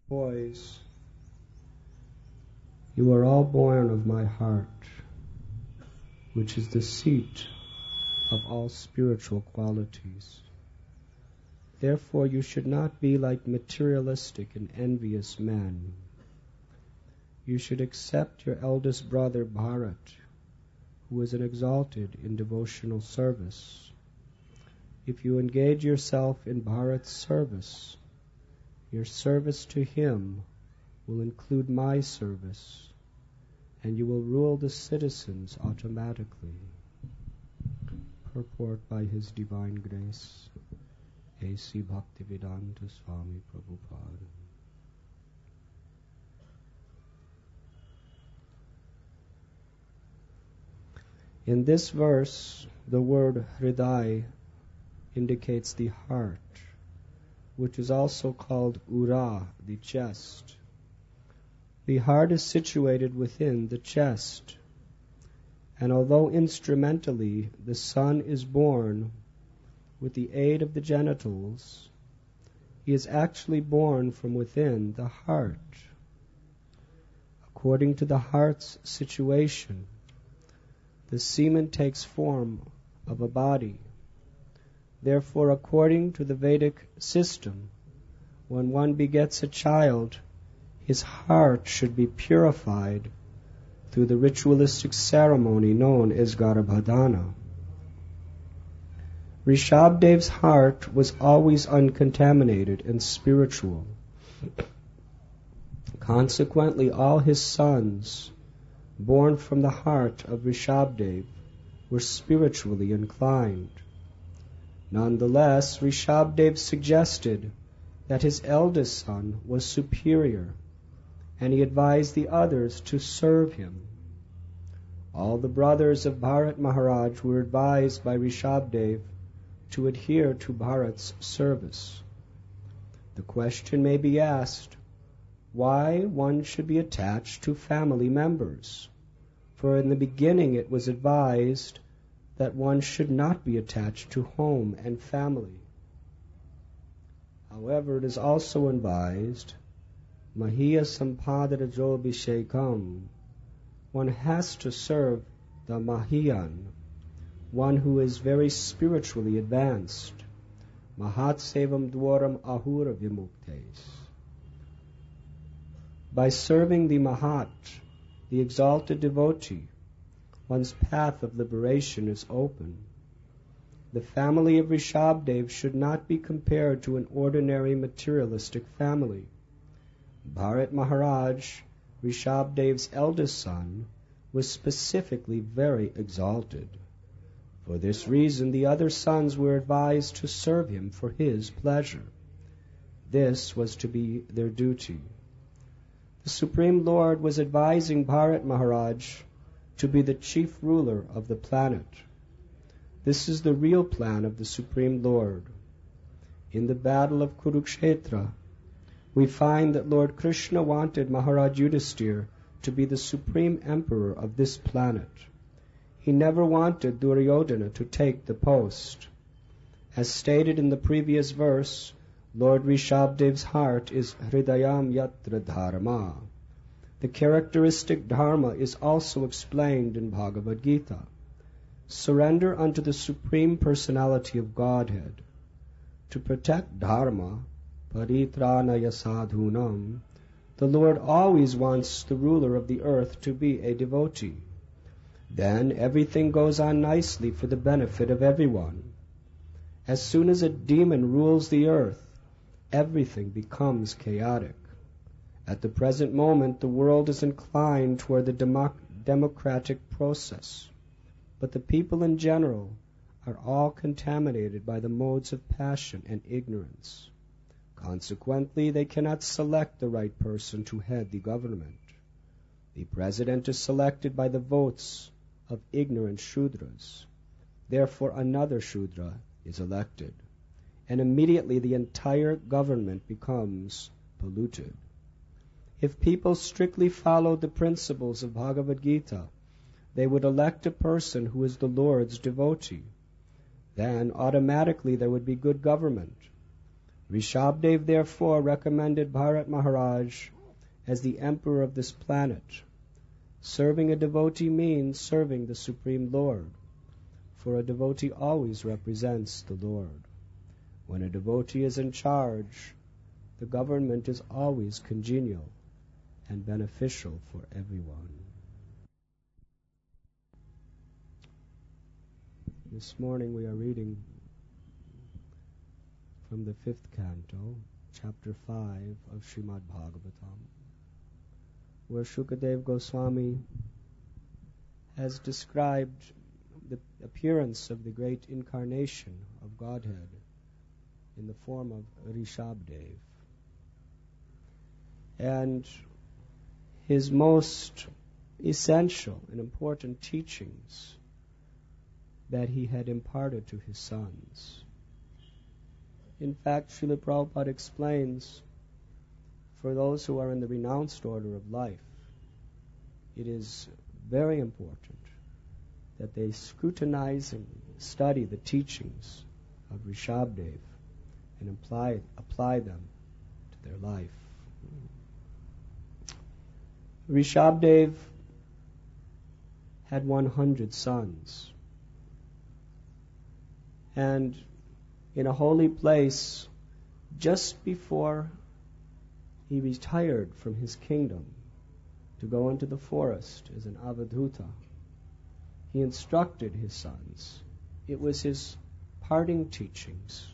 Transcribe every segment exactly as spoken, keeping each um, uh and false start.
Boys, you are all born of my heart, which is the seat of all spiritual qualities. Therefore you should not be like materialistic and envious men. You should accept your eldest brother Bharat, who is an exalted in devotional service. If you engage yourself in Bharat's service, your service to him will include my service, and you will rule the citizens automatically. Purport by His Divine Grace, A C Bhaktivedanta Swami Prabhupada. In this verse, the word Hriday indicates the heart, which is also called Ura, the chest. The heart is situated within the chest, and although instrumentally the son is born with the aid of the genitals, he is actually born from within the heart. According to the heart's situation, the semen takes form of a body. Therefore, according to the Vedic system, when one begets a child, his heart should be purified through the ritualistic ceremony known as Garbhadana. Rishabdev's heart was always uncontaminated and spiritual. Consequently, all his sons, born from the heart of Rishabdev, were spiritually inclined. Nonetheless, Rishabdev suggested that his eldest son was superior, and he advised the others to serve him. All the brothers of Bharat Maharaj were advised by Rishabdev to adhere to Bharat's service. The question may be asked, why one should be attached to family members? For in the beginning it was advised that one should not be attached to home and family. However, it is also advised, Mahiya Sampadarajo Bhishekam, one has to serve the Mahiyan, one who is very spiritually advanced. Mahat Sevam Dwaram Ahura Vimuktes. By serving the Mahat, the exalted devotee, one's path of liberation is open. The family of Rishabdev should not be compared to an ordinary materialistic family. Bharat Maharaj, Rishabdev's eldest son, was specifically very exalted. For this reason, the other sons were advised to serve him for his pleasure. This was to be their duty. The Supreme Lord was advising Bharat Maharaj to be the chief ruler of the planet. This is the real plan of the Supreme Lord. In the battle of Kurukshetra, we find that Lord Krishna wanted Maharaj Yudhisthira to be the supreme emperor of this planet. He never wanted Duryodhana to take the post. As stated in the previous verse, Lord Rishabdev's heart is Hridayam Yatra Dharma. The characteristic dharma is also explained in Bhagavad Gita. Surrender unto the Supreme Personality of Godhead. To protect dharma, paritranaya sadhunam, the Lord always wants the ruler of the earth to be a devotee. Then everything goes on nicely for the benefit of everyone. As soon as a demon rules the earth, everything becomes chaotic. At the present moment, the world is inclined toward the democ- democratic process, but the people in general are all contaminated by the modes of passion and ignorance. Consequently, they cannot select the right person to head the government. The president is selected by the votes of ignorant Shudras. Therefore, another Shudra is elected, and immediately the entire government becomes polluted. If people strictly followed the principles of Bhagavad Gita, they would elect a person who is the Lord's devotee. Then automatically there would be good government. Rishabdev therefore recommended Bharat Maharaj as the emperor of this planet. Serving a devotee means serving the Supreme Lord, for a devotee always represents the Lord. When a devotee is in charge, the government is always congenial and beneficial for everyone. This morning we are reading from the fifth canto, chapter five of Srimad Bhagavatam, where Shukadev Goswami has described the appearance of the great incarnation of Godhead in the form of Rishabdev, and his most essential and important teachings that he had imparted to his sons. In fact, Srila Prabhupada explains, for those who are in the renounced order of life, it is very important that they scrutinize and study the teachings of Rishabdev and apply, apply them to their life. Rishabdev had one hundred sons, and in a holy place, just before he retired from his kingdom to go into the forest as an avadhuta, he instructed his sons. It was his parting teachings.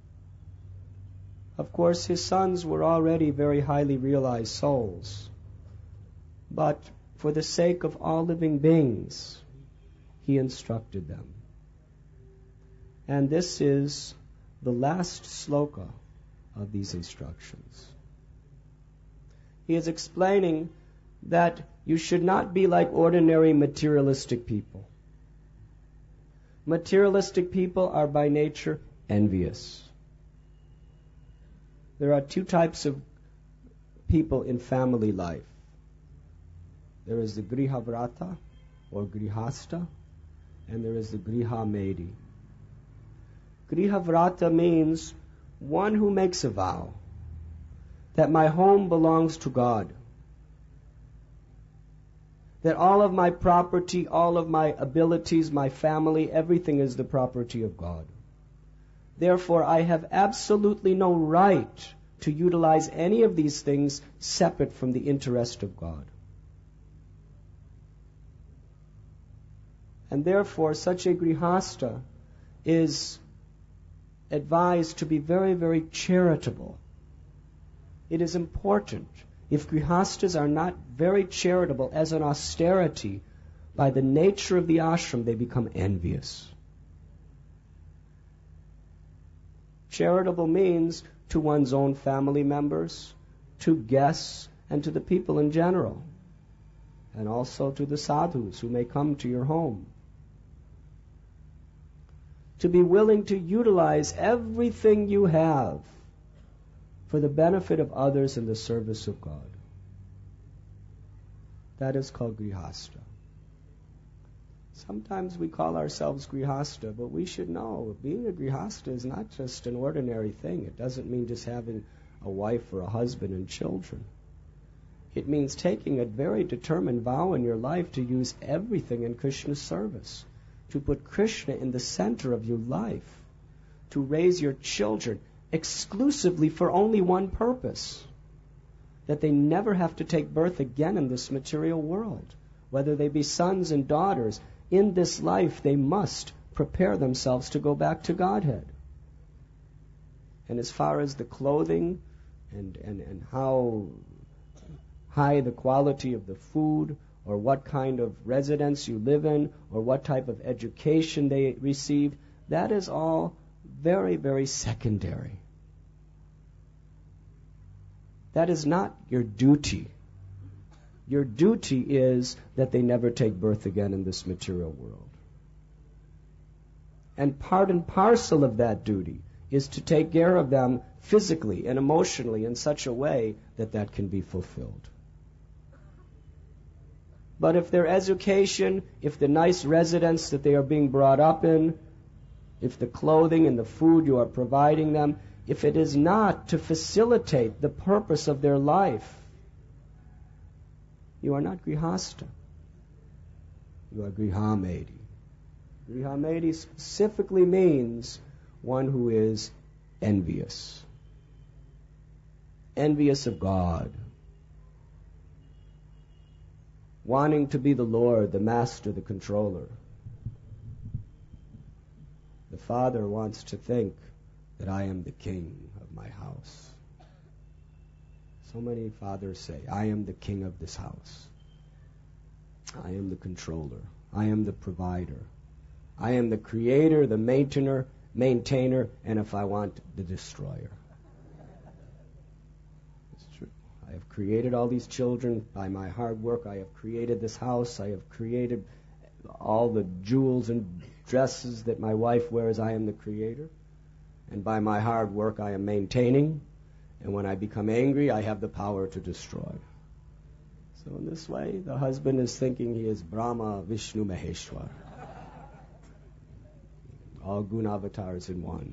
Of course, his sons were already very highly realized souls, but for the sake of all living beings, he instructed them. And this is the last sloka of these instructions. He is explaining that you should not be like ordinary materialistic people. Materialistic people are by nature envious. There are two types of people in family life. There is the Grihavrata or Grihasta, and there is the Grihamedi. Grihavrata means one who makes a vow that my home belongs to God, that all of my property, all of my abilities, my family, everything is the property of God. Therefore, I have absolutely no right to utilize any of these things separate from the interest of God. And therefore, such a grihasta is advised to be very, very charitable. It is important. If grihastas are not very charitable as an austerity, by the nature of the ashram, they become envious. Charitable means to one's own family members, to guests, and to the people in general, and also to the sadhus who may come to your home. To be willing to utilize everything you have for the benefit of others in the service of God. That is called grihasta. Sometimes we call ourselves grihasta, but we should know being a grihasta is not just an ordinary thing. It doesn't mean just having a wife or a husband and children. It means taking a very determined vow in your life to use everything in Krishna's service, to put Krishna in the center of your life, to raise your children exclusively for only one purpose, that they never have to take birth again in this material world. Whether they be sons and daughters, in this life they must prepare themselves to go back to Godhead. And as far as the clothing and, and, and how high the quality of the food, or what kind of residence you live in, or what type of education they received, that is all very, very secondary. That is not your duty. Your duty is that they never take birth again in this material world. And part and parcel of that duty is to take care of them physically and emotionally in such a way that that can be fulfilled. But if their education, if the nice residence that they are being brought up in, if the clothing and the food you are providing them, if it is not to facilitate the purpose of their life, you are not grihasta. You are grihamedi. Grihamedi specifically means one who is envious. Envious of God. Wanting to be the Lord, the Master, the Controller. The father wants to think that I am the king of my house. So many fathers say, I am the king of this house. I am the controller. I am the provider. I am the creator, the maintainer, maintainer, and if I want, the destroyer. It's true. I have created all these children by my hard work. I have created this house. I have created all the jewels and dresses that my wife wears. I am the creator. And by my hard work, I am maintaining. And when I become angry, I have the power to destroy. So in this way, the husband is thinking he is Brahma, Vishnu, Maheshwar. All guna avatars in one.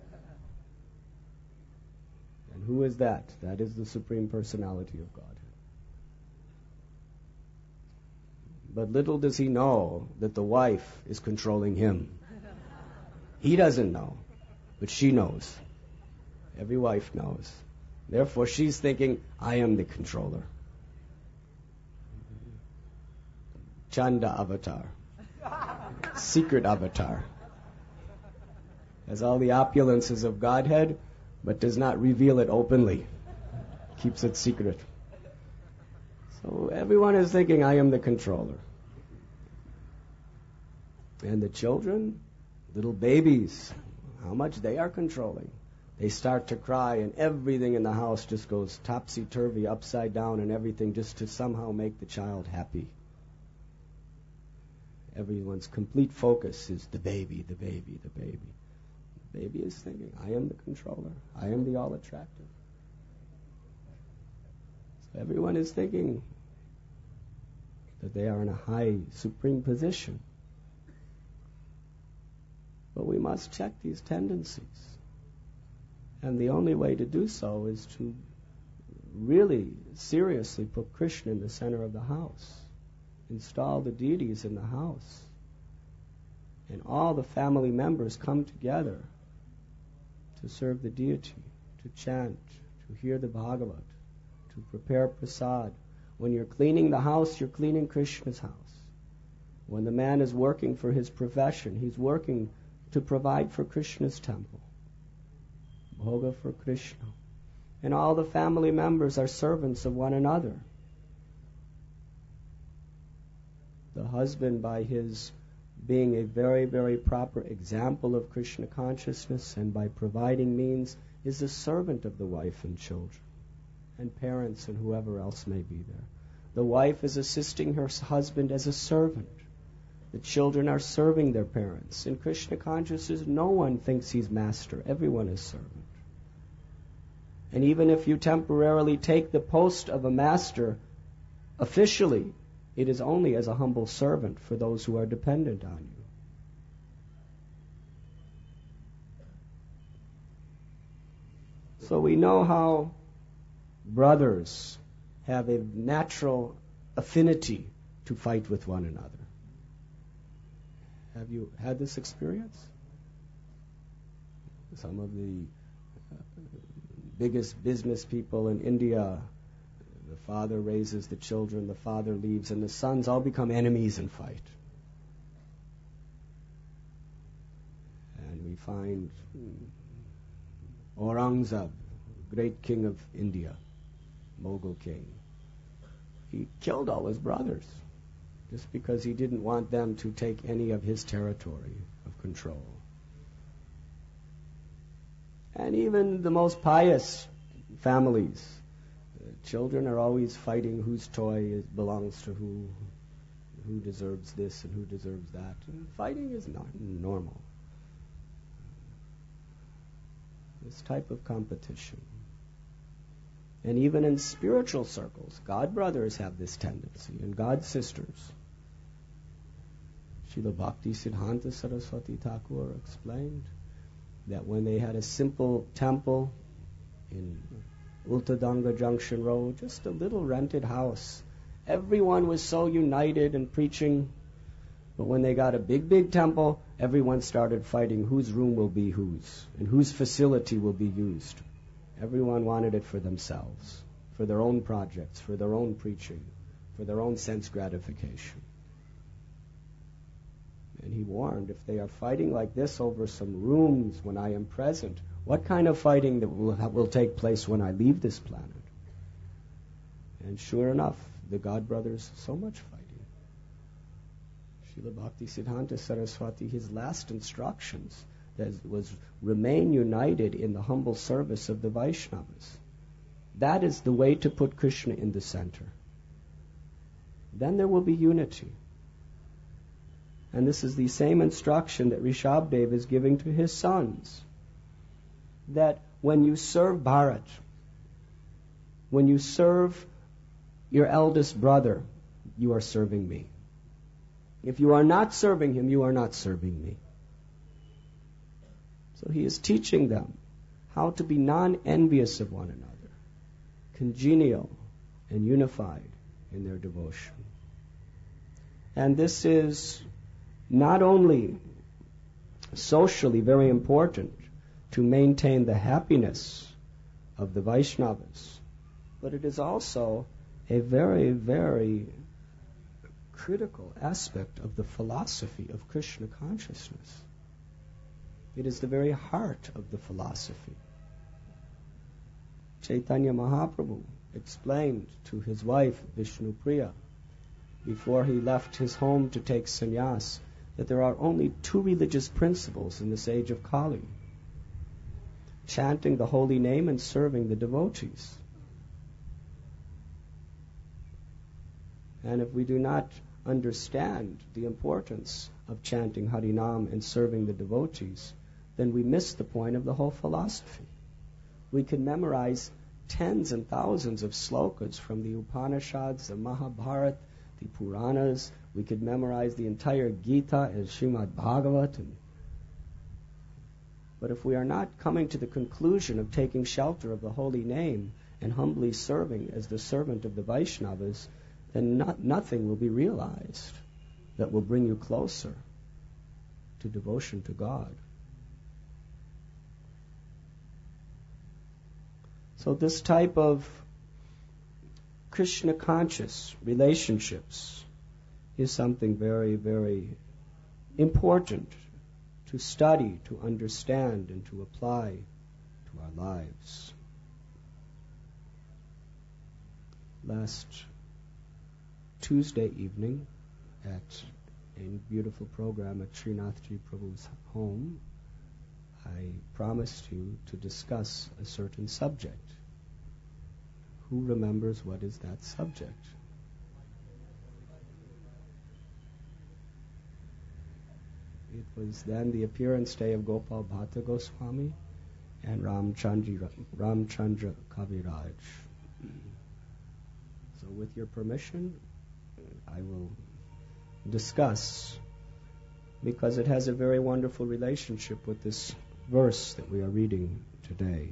And who is that? That is the Supreme Personality of God. But little does he know that the wife is controlling him. He doesn't know, but she knows. Every wife knows. Therefore, she's thinking, I am the controller. Chanda avatar. Secret avatar. Has all the opulences of Godhead, but does not reveal it openly. Keeps it secret. So everyone is thinking, I am the controller. And the children, little babies, how much they are controlling. They start to cry and everything in the house just goes topsy-turvy, upside down, and everything just to somehow make the child happy. Everyone's complete focus is the baby, the baby, the baby. The baby is thinking, I am the controller. I am the all-attractive. So everyone is thinking that they are in a high, supreme position. But we must check these tendencies. And the only way to do so is to really seriously put Krishna in the center of the house. Install the deities in the house. And all the family members come together to serve the deity, to chant, to hear the Bhagavat, to prepare prasad. When you're cleaning the house, you're cleaning Krishna's house. When the man is working for his profession, he's working to provide for Krishna's temple. Bhoga for Krishna. And all the family members are servants of one another. The husband, by his being a very, very proper example of Krishna consciousness and by providing means, is a servant of the wife and children and parents and whoever else may be there. The wife is assisting her husband as a servant. The children are serving their parents. In Krishna consciousness, no one thinks he's master. Everyone is servant. And even if you temporarily take the post of a master, officially, it is only as a humble servant for those who are dependent on you. So we know how brothers have a natural affinity to fight with one another. Have you had this experience? Some of the uh, biggest business people in India, the father raises the children, the father leaves, and the sons all become enemies and fight. And we find Aurangzeb, great king of India, Mughal king. He killed all his brothers just because he didn't want them to take any of his territory of control. And even the most pious families, children are always fighting whose toy is, belongs to who, who deserves this and who deserves that. And fighting is not normal. This type of competition. And even in spiritual circles, God brothers have this tendency, and God sisters. Srila Bhakti Siddhanta Saraswati Thakur explained that when they had a simple temple in Ultadanga Junction Road, just a little rented house, everyone was so united and preaching. But when they got a big, big temple, everyone started fighting whose room will be whose and whose facility will be used. Everyone wanted it for themselves, for their own projects, for their own preaching, for their own sense gratification. And he warned, if they are fighting like this over some rooms when I am present, what kind of fighting that will, will take place when I leave this planet? And sure enough, the God brothers, so much fighting. Srila Bhakti Siddhanta Saraswati, his last instructions that was remain united in the humble service of the Vaishnavas. That is the way to put Krishna in the center. Then there will be unity. And this is the same instruction that Rishabdev is giving to his sons. That when you serve Bharat, when you serve your eldest brother, you are serving me. If you are not serving him, you are not serving me. So he is teaching them how to be non-envious of one another, congenial and unified in their devotion. And this is not only socially very important to maintain the happiness of the Vaishnavas, but it is also a very, very critical aspect of the philosophy of Krishna consciousness. It is the very heart of the philosophy. Chaitanya Mahaprabhu explained to his wife Vishnupriya before he left his home to take sannyas that there are only two religious principles in this age of Kali: chanting the holy name and serving the devotees. And if we do not understand the importance of chanting Harinam and serving the devotees, then we miss the point of the whole philosophy. We can memorize tens and thousands of slokas from the Upanishads, the Mahabharata, the Puranas. We could memorize the entire Gita and Srimad Bhagavat. And but if we are not coming to the conclusion of taking shelter of the holy name and humbly serving as the servant of the Vaishnavas, then not, nothing will be realized that will bring you closer to devotion to God. So this type of Krishna conscious relationships is something very, very important to study, to understand, and to apply to our lives. Last Tuesday evening at a beautiful program at Srinathji Prabhu's home, I promised you to discuss a certain subject. Who remembers what is that subject? It was then the appearance day of Gopal Bhatta Goswami and Ramchandra, Ramchandra Kaviraj. So with your permission, I will discuss, because it has a very wonderful relationship with this verse that we are reading today.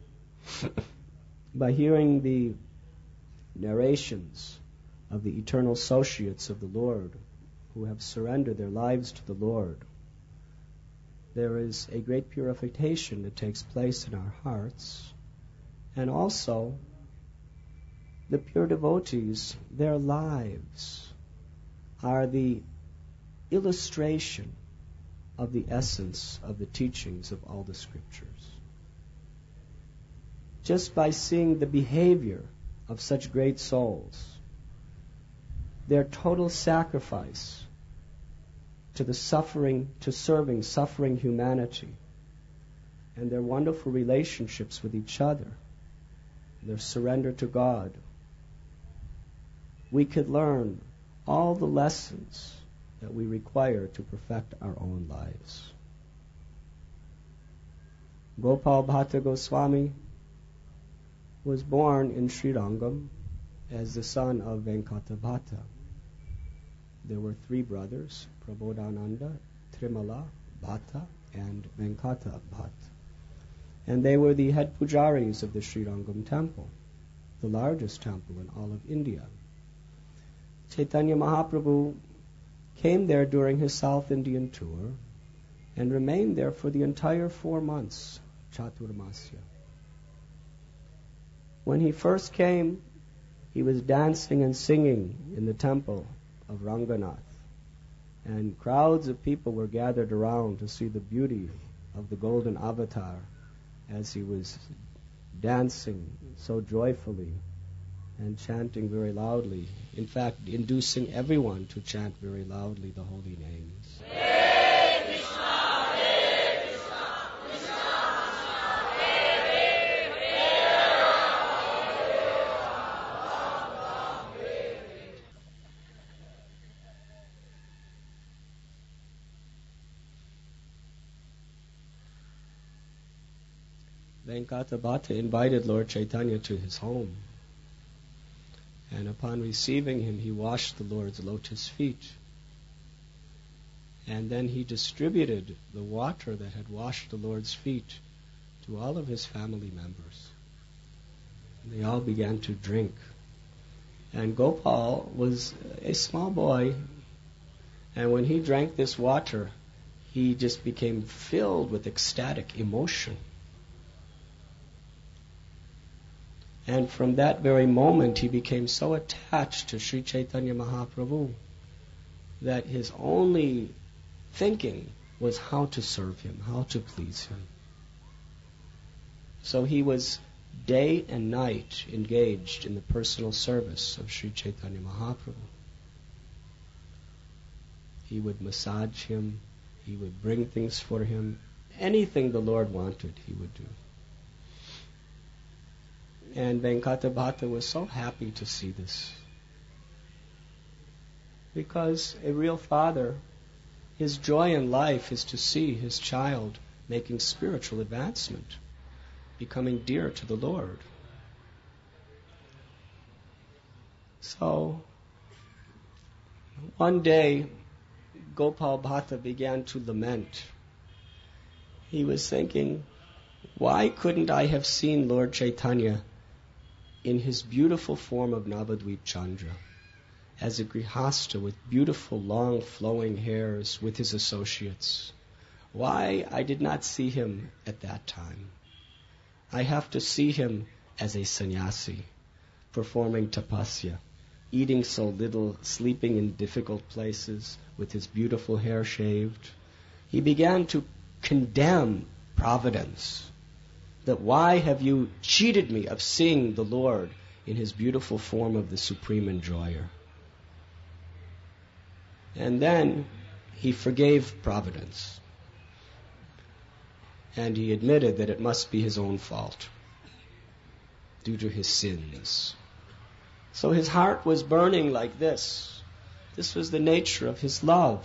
By hearing the narrations of the eternal associates of the Lord who have surrendered their lives to the Lord, there is a great purification that takes place in our hearts, and also the pure devotees, their lives are the illustration of the essence of the teachings of all the scriptures. Just by seeing the behavior of such great souls, their total sacrifice to the suffering, to serving suffering humanity, and their wonderful relationships with each other, their surrender to God, we could learn all the lessons that we require to perfect our own lives. Gopal Bhatta Goswami was born in Srirangam as the son of Venkata Bhatta. There were three brothers, Prabodhananda, Trimala Bhatta, and Venkata Bhatta. And they were the head pujaris of the Srirangam temple, the largest temple in all of India. Chaitanya Mahaprabhu came there during his South Indian tour and remained there for the entire four months, Chaturmasya. When he first came, he was dancing and singing in the temple of Ranganath, and crowds of people were gathered around to see the beauty of the golden avatar as he was dancing so joyfully and chanting very loudly, in fact, inducing everyone to chant very loudly the holy names. Hare Krishna, Hare Krishna, Krishna Krishna, Hare Hare. Venkata Bhatta invited Lord Chaitanya to his home. And upon receiving him, he washed the Lord's lotus feet. And then he distributed the water that had washed the Lord's feet to all of his family members. And they all began to drink. And Gopal was a small boy, and when he drank this water, he just became filled with ecstatic emotion. And from that very moment, he became so attached to Sri Chaitanya Mahaprabhu that his only thinking was how to serve him, how to please him. So he was day and night engaged in the personal service of Sri Chaitanya Mahaprabhu. He would massage him, he would bring things for him, anything the Lord wanted, he would do. And Venkata Bhatta was so happy to see this. Because a real father, his joy in life is to see his child making spiritual advancement, becoming dear to the Lord. So, one day, Gopal Bhatta began to lament. He was thinking, why couldn't I have seen Lord Chaitanya in his beautiful form of Navadvip Chandra, as a grihasta with beautiful long flowing hairs with his associates? Why I did not see him at that time? I have to see him as a sannyasi, performing tapasya, eating so little, sleeping in difficult places, with his beautiful hair shaved. He began to condemn providence. That why have you cheated me of seeing the Lord in his beautiful form of the supreme enjoyer? And then he forgave providence. And he admitted that it must be his own fault due to his sins. So his heart was burning like this. This was the nature of his love.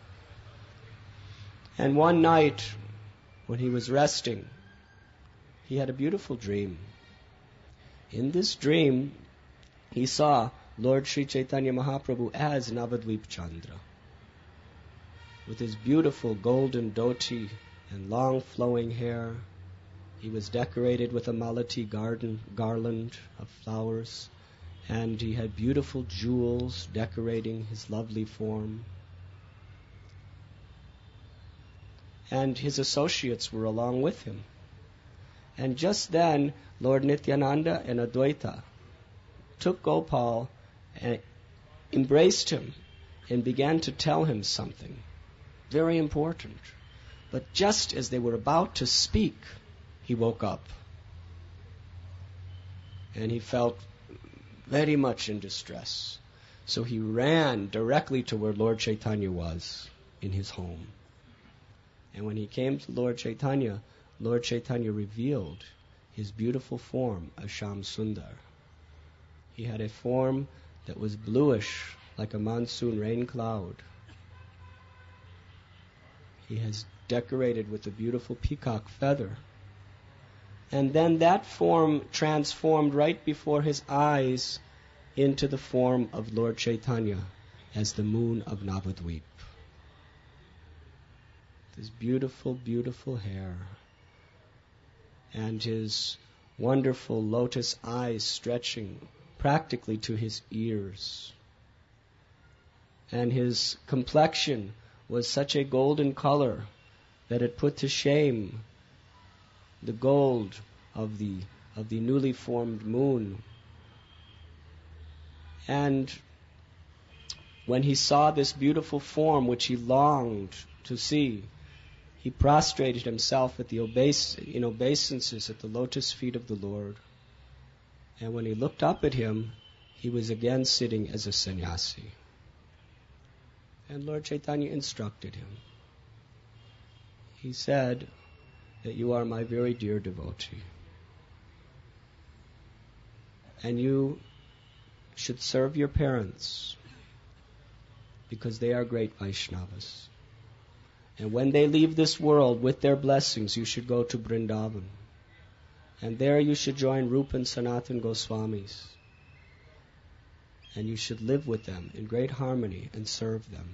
And one night, when he was resting, he had a beautiful dream. In this dream, he saw Lord Sri Chaitanya Mahaprabhu as Navadvip Chandra, with his beautiful golden dhoti and long flowing hair. He was decorated with a malati garden, garland of flowers, and he had beautiful jewels decorating his lovely form. And his associates were along with him. And just then, Lord Nityananda and Advaita took Gopal and embraced him and began to tell him something very important. But just as they were about to speak, he woke up. And he felt very much in distress. So he ran directly to where Lord Chaitanya was in his home. And when he came to Lord Chaitanya, Lord Chaitanya revealed his beautiful form as Sham Sundar. He had a form that was bluish like a monsoon rain cloud. He has decorated with a beautiful peacock feather. And then that form transformed right before his eyes into the form of Lord Chaitanya as the moon of Navadvip. This beautiful, beautiful hair. and his wonderful lotus eyes stretching practically to his ears. And his complexion was such a golden color that it put to shame the gold of the of the newly formed moon. And when he saw this beautiful form which he longed to see, he prostrated himself at the obeis- in obeisances at the lotus feet of the Lord. And when he looked up at him, he was again sitting as a sannyasi. And Lord Chaitanya instructed him. He said that you are my very dear devotee. And you should serve your parents because they are great Vaishnavas. And when they leave this world with their blessings, you should go to Vrindavan. And there you should join Rupa and Sanatan Goswamis. And you should live with them in great harmony and serve them.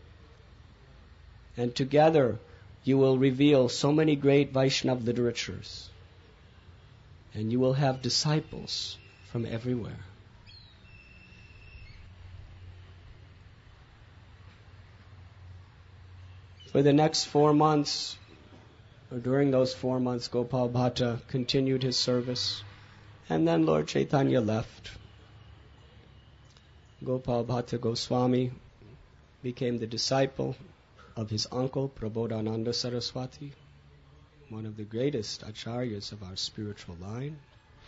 And together you will reveal so many great Vaishnava literatures. And you will have disciples from everywhere. For the next four months, or during those four months, Gopal Bhatta continued his service. And then Lord Chaitanya left. Gopal Bhatta Goswami became the disciple of his uncle, Prabodhananda Saraswati, one of the greatest acharyas of our spiritual line.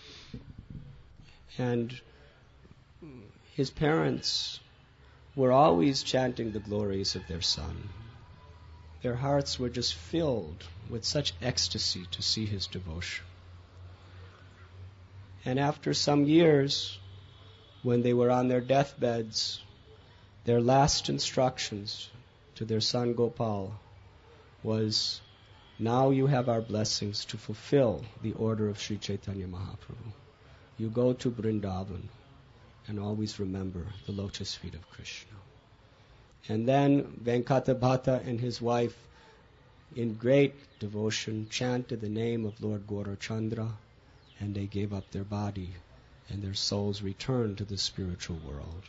And his parents were always chanting the glories of their son. Their hearts were just filled with such ecstasy to see his devotion. And after some years, when they were on their deathbeds, their last instructions to their son Gopal was, now you have our blessings to fulfill the order of Sri Chaitanya Mahaprabhu. You go to Vrindavan and always remember the lotus feet of Krishna. And then Venkata Bhatta and his wife, in great devotion, chanted the name of Lord Gaurachandra, and they gave up their body, and their souls returned to the spiritual world.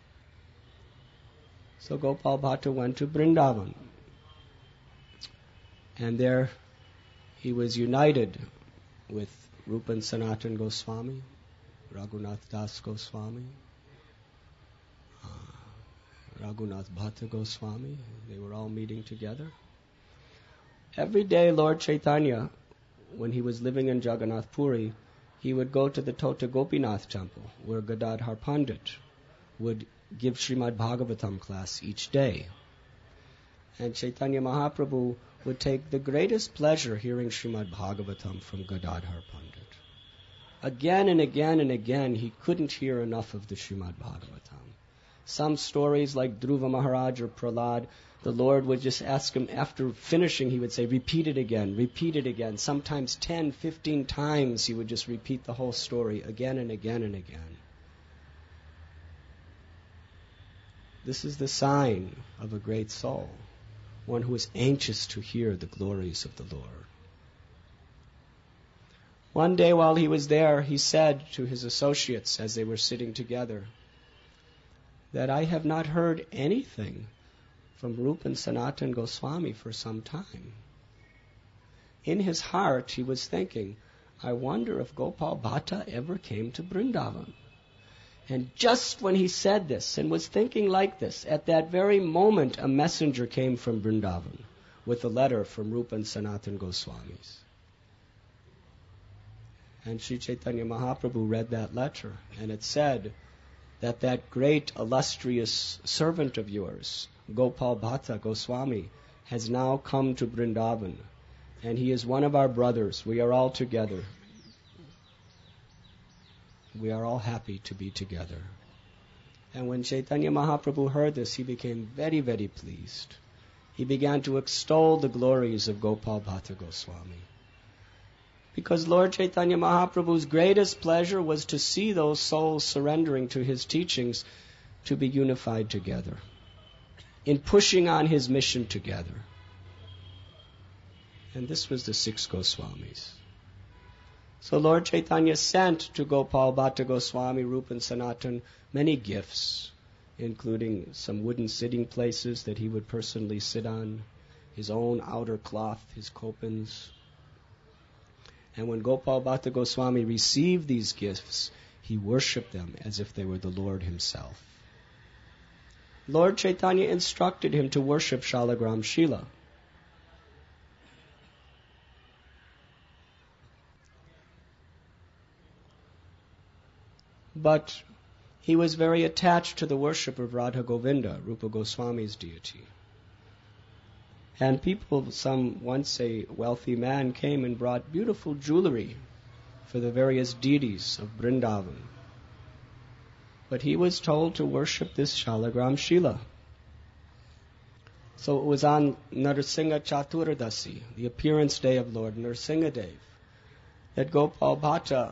So Gopal Bhatta went to Vrindavan, and there he was united with Rupa and Sanatan Goswami, Raghunath Das Goswami, Raghunath Bhatta Goswami. They were all meeting together. Every day Lord Chaitanya, when he was living in Jagannath Puri, he would go to the Tota Gopinath temple, where Gadadhar Pandit would give Srimad Bhagavatam class each day. And Chaitanya Mahaprabhu would take the greatest pleasure hearing Srimad Bhagavatam from Gadadhar Pandit. Again and again and again, he couldn't hear enough of the Srimad Bhagavatam. Some stories like Dhruva Maharaj or Prahlad, the Lord would just ask him, after finishing, he would say, repeat it again, repeat it again. Sometimes ten, fifteen times he would just repeat the whole story again and again and again. This is the sign of a great soul, one who is anxious to hear the glories of the Lord. One day while he was there, he said to his associates as they were sitting together, that I have not heard anything from Rupa and Sanatan Goswami for some time. In his heart, he was thinking, I wonder if Gopal Bhatta ever came to Vrindavan. And just when he said this and was thinking like this, at that very moment, a messenger came from Vrindavan with a letter from Rupa and Sanatan Goswamis. And Sri Chaitanya Mahaprabhu read that letter, and it said that that great illustrious servant of yours, Gopal Bhatta Goswami, has now come to Vrindavan, and he is one of our brothers. We are all together. We are all happy to be together. And when Chaitanya Mahaprabhu heard this, he became very, very pleased. He began to extol the glories of Gopal Bhatta Goswami. Because Lord Chaitanya Mahaprabhu's greatest pleasure was to see those souls surrendering to his teachings to be unified together, in pushing on his mission together. And this was the six Goswamis. So Lord Chaitanya sent to Gopal Bhatta Goswami, Rupa and Sanatan, many gifts, including some wooden sitting places that he would personally sit on, his own outer cloth, his kopans. And when Gopal Bhatta Goswami received these gifts, he worshipped them as if they were the Lord himself. Lord Chaitanya instructed him to worship Shalagram Shila. But he was very attached to the worship of Radha Govinda, Rupa Goswami's deity. And people, some once a wealthy man came and brought beautiful jewelry for the various deities of Vrindavan. But he was told to worship this Shalagram Shila. So it was on Narsingha Chaturdasi, the appearance day of Lord Nrsingadev, that Gopal Bhatta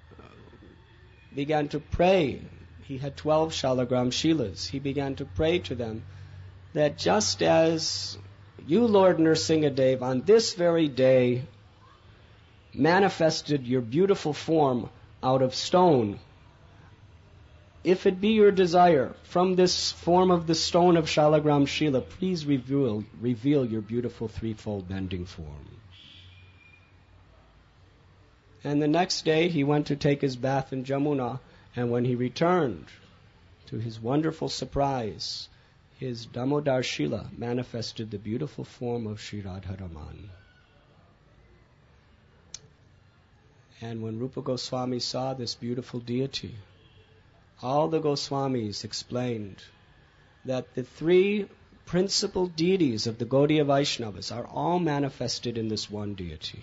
began to pray. He had twelve Shalagram Shilas. He began to pray to them that just as you, Lord Nrsingadev, on this very day manifested your beautiful form out of stone, if it be your desire, from this form of the stone of Shalagram Shila, please reveal, reveal your beautiful threefold bending form. And the next day he went to take his bath in Jamuna, and when he returned, to his wonderful surprise, his Damodar Shila manifested the beautiful form of Sri Radharaman. And when Rupa Goswami saw this beautiful deity, all the Goswamis explained that the three principal deities of the Gaudiya Vaishnavas are all manifested in this one deity.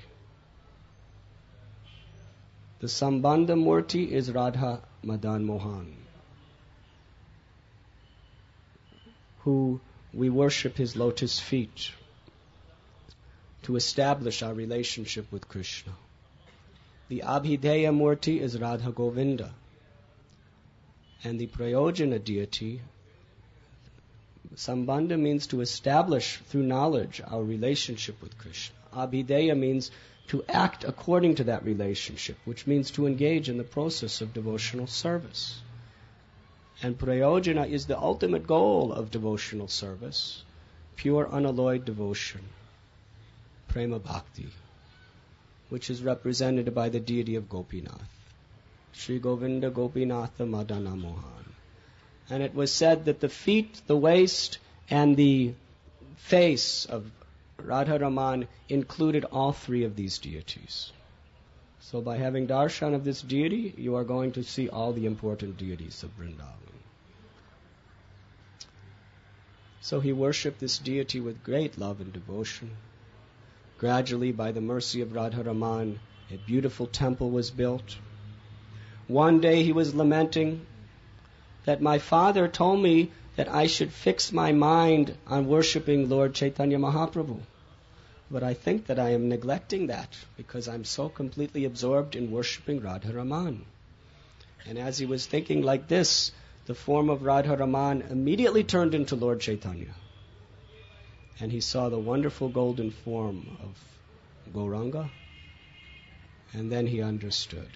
The Sambandha Murti is Radha Madan Mohan, who we worship his lotus feet to establish our relationship with Krishna. The Abhideya Murti is Radha Govinda, and the Prayojana deity, Sambandha, means to establish through knowledge our relationship with Krishna. Abhideya means to act according to that relationship, which means to engage in the process of devotional service. And Prayojana is the ultimate goal of devotional service, pure unalloyed devotion, Prema Bhakti, which is represented by the deity of Gopinath, Sri Govinda Gopinatha Madana Mohan. And it was said that the feet, the waist, and the face of Radharaman included all three of these deities. So by having darshan of this deity, you are going to see all the important deities of Vrindavan. So he worshipped this deity with great love and devotion. Gradually, by the mercy of Radharaman, a beautiful temple was built. One day he was lamenting that my father told me that I should fix my mind on worshipping Lord Chaitanya Mahaprabhu. But I think that I am neglecting that because I'm so completely absorbed in worshipping Radharaman. And as he was thinking like this, the form of Radharaman immediately turned into Lord Chaitanya. And he saw the wonderful golden form of Gauranga. And then he understood.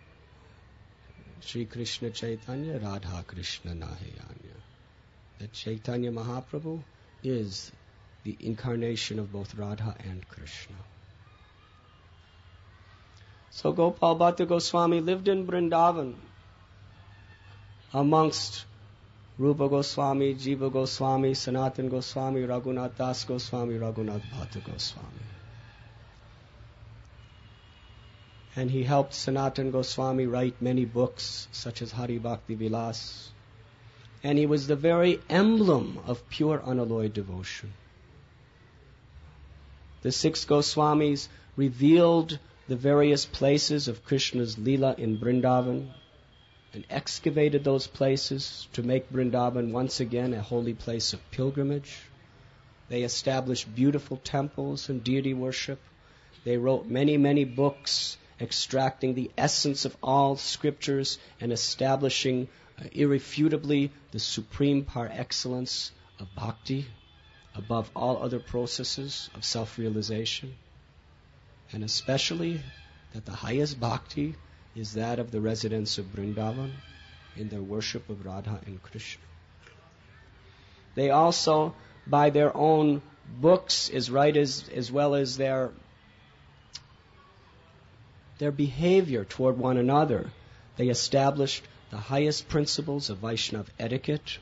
Sri Krishna Chaitanya, Radha Krishna Nahayanya. That Chaitanya Mahaprabhu is the incarnation of both Radha and Krishna. So Gopal Bhatta Goswami lived in Vrindavan amongst Rupa Goswami, Jiva Goswami, Sanatan Goswami, Raghunath Das Goswami, Raghunath Bhatta Goswami. And he helped Sanatan Goswami write many books, such as Hari Bhakti Vilas. And he was the very emblem of pure unalloyed devotion. The six Goswamis revealed the various places of Krishna's Leela in Vrindavan and excavated those places to make Vrindavan once again a holy place of pilgrimage. They established beautiful temples and deity worship. They wrote many, many books extracting the essence of all scriptures and establishing uh, irrefutably the supreme par excellence of bhakti above all other processes of self-realization. And especially, that the highest bhakti is that of the residents of Vrindavan in their worship of Radha and Krishna. They also, by their own books, as right as, as well as their, their behavior toward one another, they established the highest principles of Vaishnava etiquette.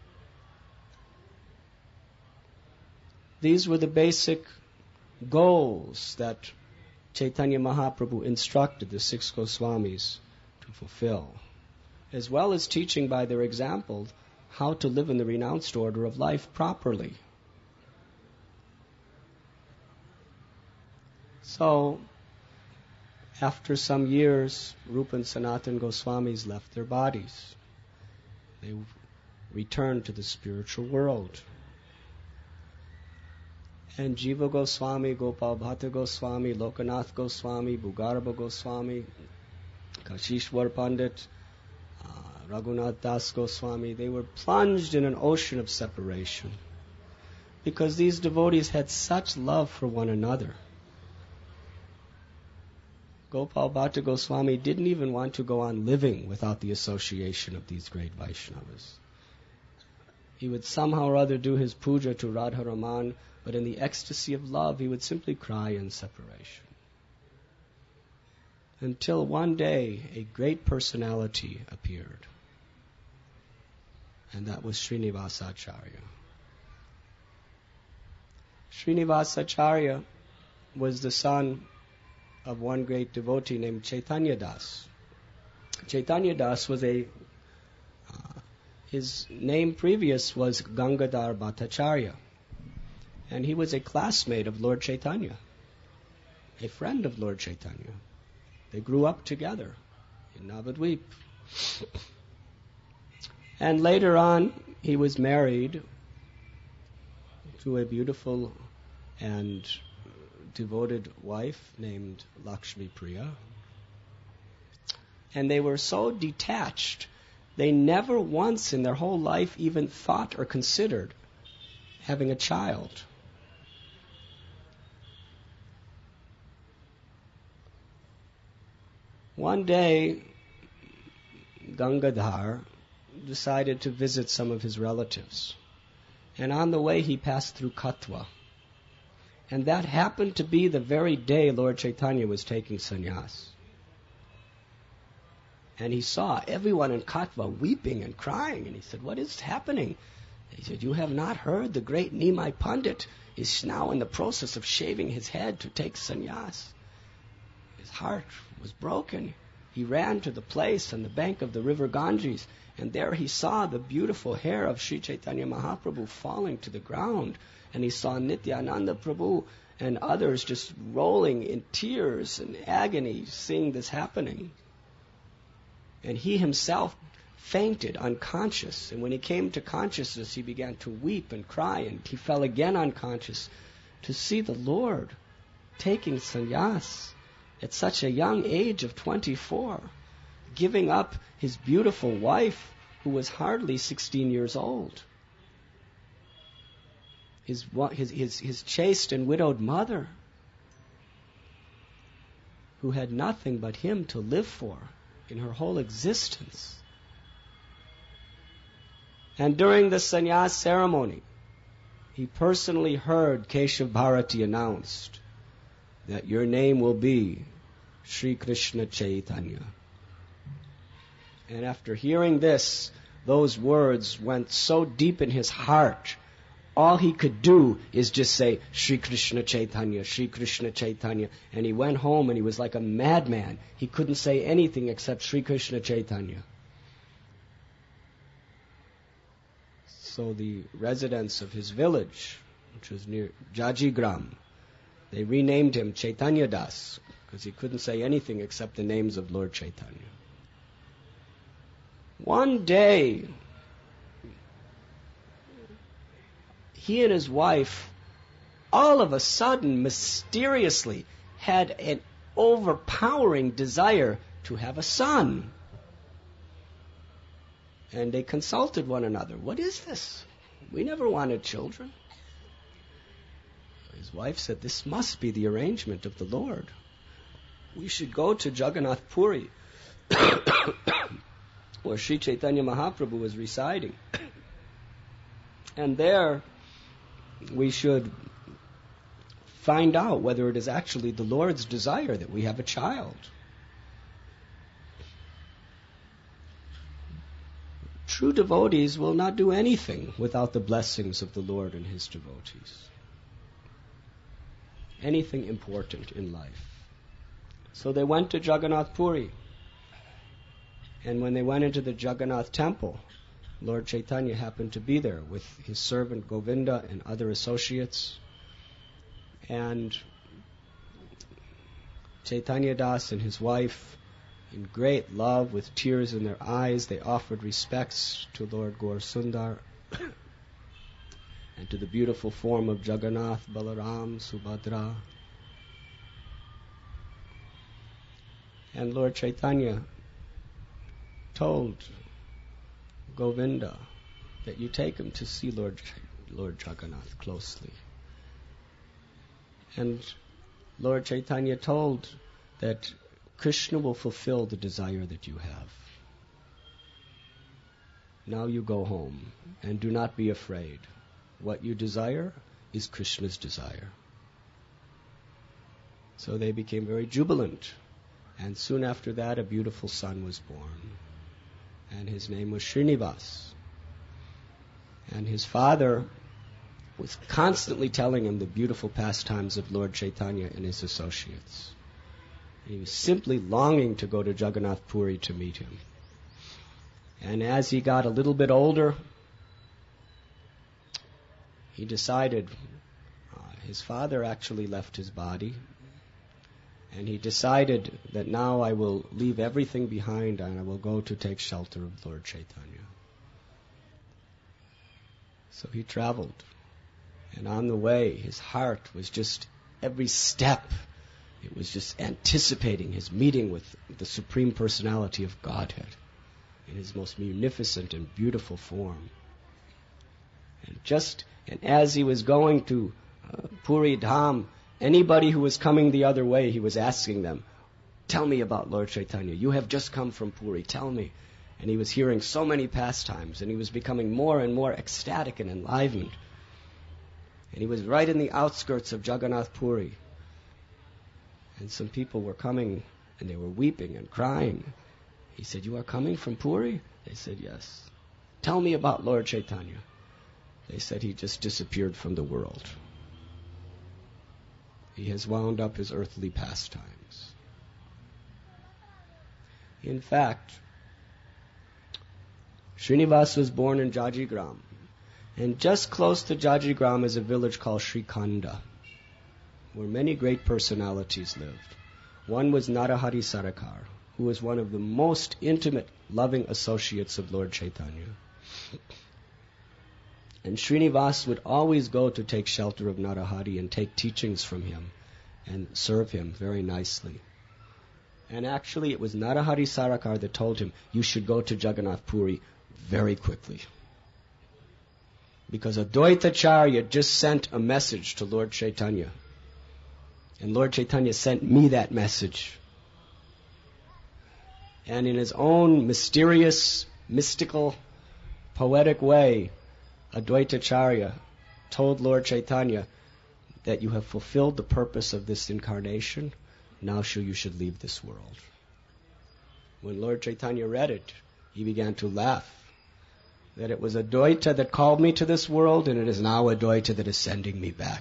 These were the basic goals that Chaitanya Mahaprabhu instructed the six Goswamis to fulfill, as well as teaching by their example how to live in the renounced order of life properly. So, after some years, Rupa and Sanatana Goswamis left their bodies. They returned to the spiritual world. And Jiva Goswami, Gopal Bhatta Goswami, Lokanath Goswami, Bhugarabha Goswami, Kashishwar Pandit, uh, Raghunath Das Goswami, they were plunged in an ocean of separation because these devotees had such love for one another. Gopal Bhatta Goswami didn't even want to go on living without the association of these great Vaishnavas. He would somehow or other do his puja to Radha Raman, but in the ecstasy of love, he would simply cry in separation. Until one day, a great personality appeared. And that was Srinivasacharya. Srinivasacharya was the son of one great devotee named Chaitanya Das. Chaitanya Das was a, uh, his name previous was Gangadhar Bhattacharya. And he was a classmate of Lord Chaitanya, a friend of Lord Chaitanya. They grew up together in Navadvip. And later on, he was married to a beautiful and devoted wife named Lakshmi Priya. And they were so detached, they never once in their whole life even thought or considered having a child. One day, Gangadhar decided to visit some of his relatives. And on the way, he passed through Katwa. And that happened to be the very day Lord Chaitanya was taking sannyas. And he saw everyone in Katwa weeping and crying. And he said, "What is happening?" He said, "You have not heard the great Nimai Pandit is now in the process of shaving his head to take sannyas." His heart was broken. He ran to the place on the bank of the river Ganges, and there he saw the beautiful hair of Sri Chaitanya Mahaprabhu falling to the ground. And he saw Nityananda Prabhu and others just rolling in tears and agony seeing this happening. And he himself fainted unconscious. And when he came to consciousness, he began to weep and cry, and he fell again unconscious to see the Lord taking sannyas at such a young age of twenty-four, giving up his beautiful wife who was hardly sixteen years old, his, his, his, his chaste and widowed mother who had nothing but him to live for in her whole existence. And during the sannyas ceremony, he personally heard Keshav Bharati announced that your name will be Sri Krishna Chaitanya. And after hearing this, those words went so deep in his heart, all he could do is just say, Sri Krishna Chaitanya, Sri Krishna Chaitanya. And he went home and he was like a madman. He couldn't say anything except Sri Krishna Chaitanya. So the residents of his village, which was near Jajigram, they renamed him Chaitanya Das, because he couldn't say anything except the names of Lord Chaitanya. One day, he and his wife, all of a sudden, mysteriously, had an overpowering desire to have a son. And they consulted one another. What is this? We never wanted children. His wife said, this must be the arrangement of the Lord. we should go to Jagannath Puri, where Sri Chaitanya Mahaprabhu was residing. And there we should find out whether it is actually the Lord's desire that we have a child. True devotees will not do anything without the blessings of the Lord and His devotees. Anything important in life. So they went to Jagannath Puri. And when they went into the Jagannath temple, Lord Chaitanya happened to be there with his servant Govinda and other associates. And Chaitanya Das and his wife, in great love, with tears in their eyes, they offered respects to Lord Gaur Sundar and to the beautiful form of Jagannath, Balaram, Subhadra. And Lord Chaitanya told Govinda that you take him to see Lord Lord Jagannath closely. And Lord Chaitanya told that Krishna will fulfill the desire that you have. Now you go home and do not be afraid. What you desire is Krishna's desire. So they became very jubilant. And soon after that, a beautiful son was born. And his name was Srinivas. And his father was constantly telling him the beautiful pastimes of Lord Chaitanya and his associates. He was simply longing to go to Jagannath Puri to meet him. And as he got a little bit older, he decided, uh, his father actually left his body, and he decided that now I will leave everything behind and I will go to take shelter of Lord Chaitanya. So he traveled. And on the way, his heart was just, every step, it was just anticipating his meeting with the Supreme Personality of Godhead in his most munificent and beautiful form. And just, and as he was going to uh, Puri Dham, anybody who was coming the other way, he was asking them, tell me about Lord Chaitanya. You have just come from Puri. Tell me. And he was hearing so many pastimes, and he was becoming more and more ecstatic and enlivened. And he was right in the outskirts of Jagannath Puri. And some people were coming, and they were weeping and crying. He said, you are coming from Puri? They said, yes. Tell me about Lord Chaitanya. They said he just disappeared from the world. He has wound up his earthly pastimes. In fact, Srinivas was born in Jajigram. And just close to Jajigram is a village called Srikhanda, where many great personalities lived. One was Narahari Sarakar, who was one of the most intimate, loving associates of Lord Chaitanya. And Srinivas would always go to take shelter of Narahari and take teachings from him and serve him very nicely. And actually it was Narahari Sarakar that told him, you should go to Jagannath Puri very quickly. Because Advaitacharya just sent a message to Lord Chaitanya. And Lord Chaitanya sent me that message. And in his own mysterious, mystical, poetic way, Advaitacharya told Lord Chaitanya that you have fulfilled the purpose of this incarnation. Now you should leave this world. When Lord Chaitanya read it, he began to laugh. That it was Advaita that called me to this world, and it is now Advaita that is sending me back.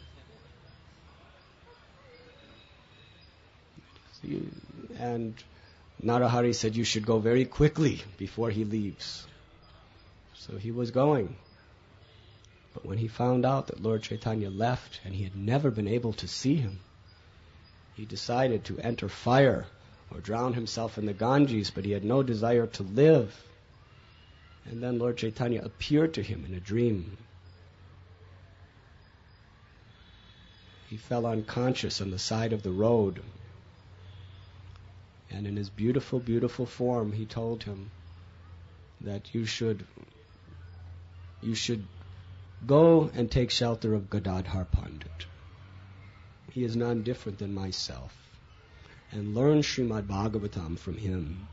And Narahari said, you should go very quickly before he leaves. So he was going. But when he found out that Lord Chaitanya left and he had never been able to see him, he decided to enter fire or drown himself in the Ganges, but he had no desire to live. And then Lord Chaitanya appeared to him in a dream. He fell unconscious on the side of the road. And in his beautiful, beautiful form, he told him that you should you should go and take shelter of Gadadhar Pandit. He is none different than myself. and learn Srimad Bhagavatam from him.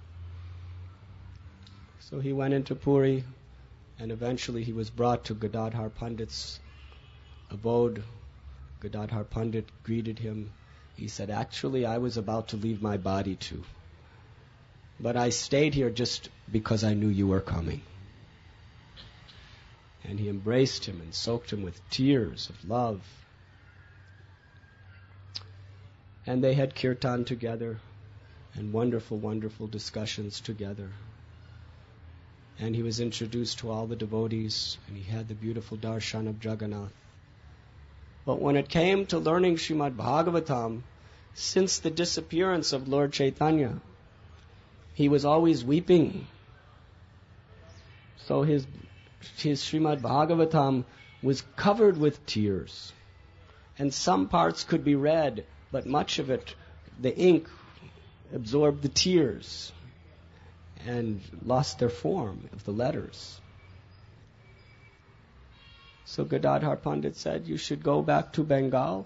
So he went into Puri, and eventually he was brought to Gadadhar Pandit's abode. Gadadhar Pandit greeted him. He said, actually, I was about to leave my body too, but I stayed here just because I knew you were coming. And he embraced him and soaked him with tears of love. And they had kirtan together and wonderful, wonderful discussions together. And he was introduced to all the devotees, and he had the beautiful darshan of Jagannath. But when it came to learning Srimad Bhagavatam, since the disappearance of Lord Chaitanya, he was always weeping. So his, his Srimad Bhagavatam was covered with tears. And some parts could be read, but much of it, the ink absorbed the tears and lost their form of the letters. So Gadadhar Pandit said, you should go back to Bengal.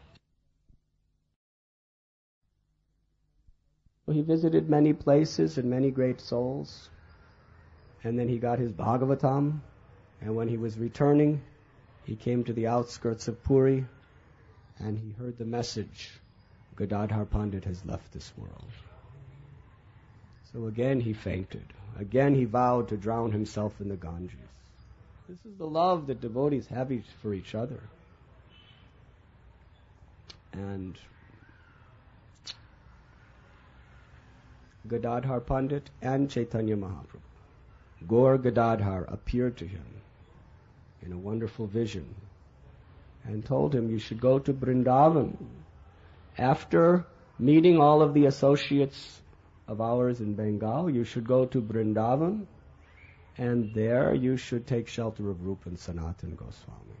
So he visited many places and many great souls. And then he got his Bhagavatam. And when he was returning, he came to the outskirts of Puri, and he heard the message, Gadadhar Pandit has left this world. So again he fainted. Again he vowed to drown himself in the Ganges. This is the love that devotees have each for each other. And Gadadhar Pandit and Chaitanya Mahaprabhu, Gaur Gadadhar, appeared to him in a wonderful vision and told him, you should go to Vrindavan. After meeting all of the associates of ours in Bengal, you should go to Vrindavan, and there you should take shelter of Rupa and Sanatana Goswami.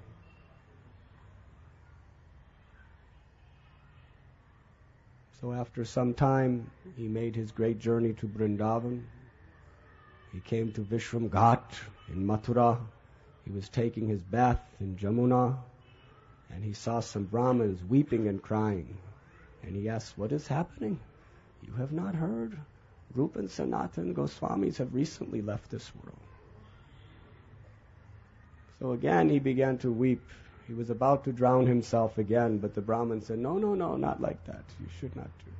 So after some time, he made his great journey to Vrindavan. He came to Vishram Ghat in Mathura. He was taking his bath in Jamuna, and he saw some Brahmins weeping and crying. And he asked, what is happening? You have not heard? Rupa and Sanatana Goswamis have recently left this world. So again he began to weep. He was about to drown himself again, but the Brahmin said, no, no, no, not like that. You should not do.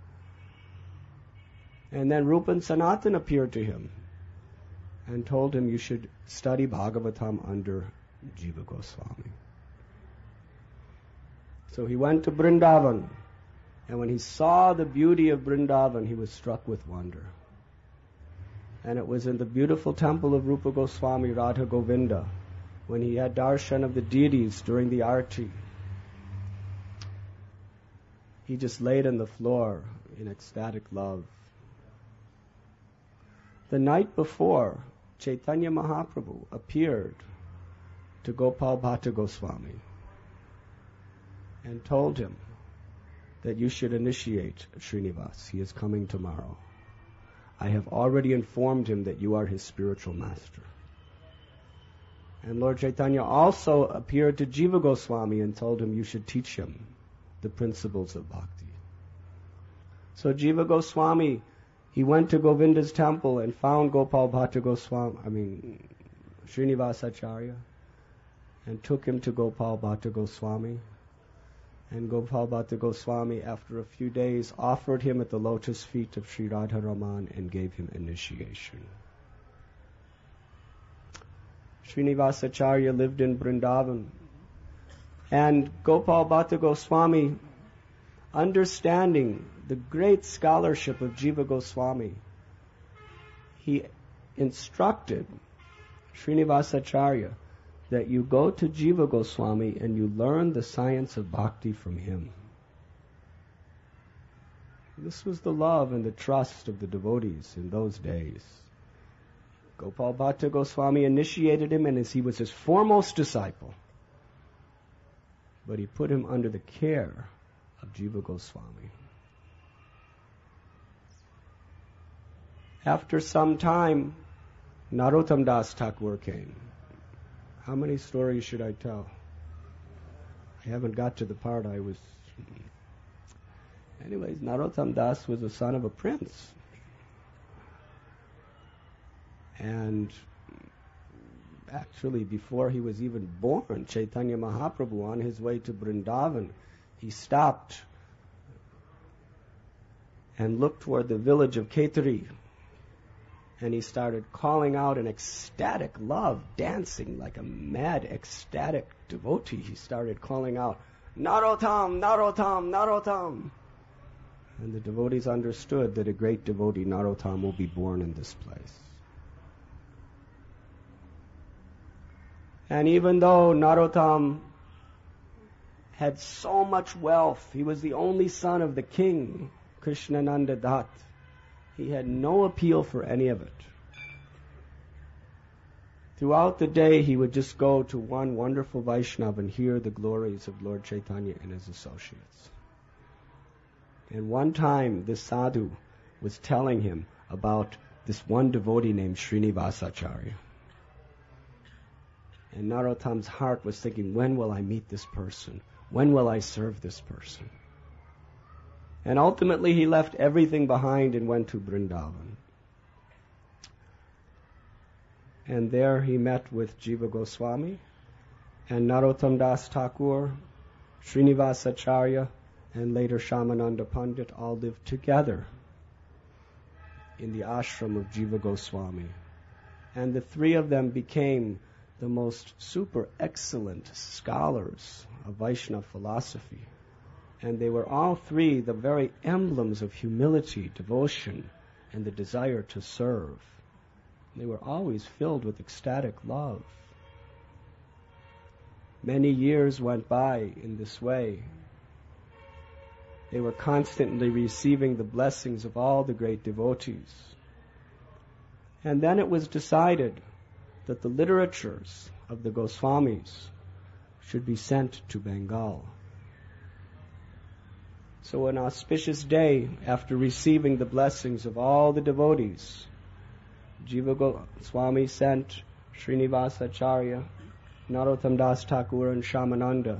And then Rupa and Sanatana appeared to him and told him, you should study Bhagavatam under Jiva Goswami. So he went to Vrindavan, and when he saw the beauty of Vrindavan, he was struck with wonder. And it was in the beautiful temple of Rupa Goswami, Radha Govinda, when he had darshan of the deities during the arti. He just laid on the floor in ecstatic love. The night before, Chaitanya Mahaprabhu appeared to Gopal Bhatta Goswami and told him that you should initiate Srinivas. He is coming tomorrow. I have already informed him that you are his spiritual master. And Lord Chaitanya also appeared to Jiva Goswami and told him you should teach him the principles of bhakti. So Jiva Goswami, he went to Govinda's temple and found Gopal Bhatta Goswami, I mean Srinivasacharya, and took him to Gopal Bhatta Goswami. And Gopal Bhatta Goswami, after a few days, offered him at the lotus feet of Sri Radharaman and gave him initiation. Srinivasacharya lived in Vrindavan. And Gopal Bhatta Goswami, understanding the great scholarship of Jiva Goswami, he instructed Srinivasacharya that you go to Jiva Goswami and you learn the science of bhakti from him. This was the love and the trust of the devotees in those days. Gopal Bhatta Goswami initiated him, and as he was his foremost disciple, but he put him under the care of Jiva Goswami. After some time, Narottam Das Thakur came. How many stories should I tell? I haven't got to the part I was... Anyways, Narottam Das was the son of a prince. And actually, before he was even born, Chaitanya Mahaprabhu, on his way to Vrindavan, he stopped and looked toward the village of Ketari. And he started calling out in ecstatic love, dancing like a mad, ecstatic devotee. He started calling out, Narottam, Narottam, Narottam. And the devotees understood that a great devotee, Narottam, will be born in this place. And even though Narottam had so much wealth, he was the only son of the king, Krishnananda Dutt, he had no appeal for any of it. Throughout the day, he would just go to one wonderful Vaishnava and hear the glories of Lord Chaitanya and his associates. And one time, this sadhu was telling him about this one devotee named Srinivasacharya. And Narottam's heart was thinking, when will I meet this person? When will I serve this person? And ultimately he left everything behind and went to Vrindavan. And there he met with Jiva Goswami and Narottam Das Thakur, Srinivasacharya, and later Shyamananda Pandit all lived together in the ashram of Jiva Goswami. And the three of them became the most super excellent scholars of Vaishnava philosophy. And they were all three the very emblems of humility, devotion, and the desire to serve. They were always filled with ecstatic love. Many years went by in this way. They were constantly receiving the blessings of all the great devotees. And then it was decided that the literatures of the Goswamis should be sent to Bengal. So an auspicious day, after receiving the blessings of all the devotees, Jiva Goswami sent Srinivasacharya, Narottam Das Thakur, and Shyamananda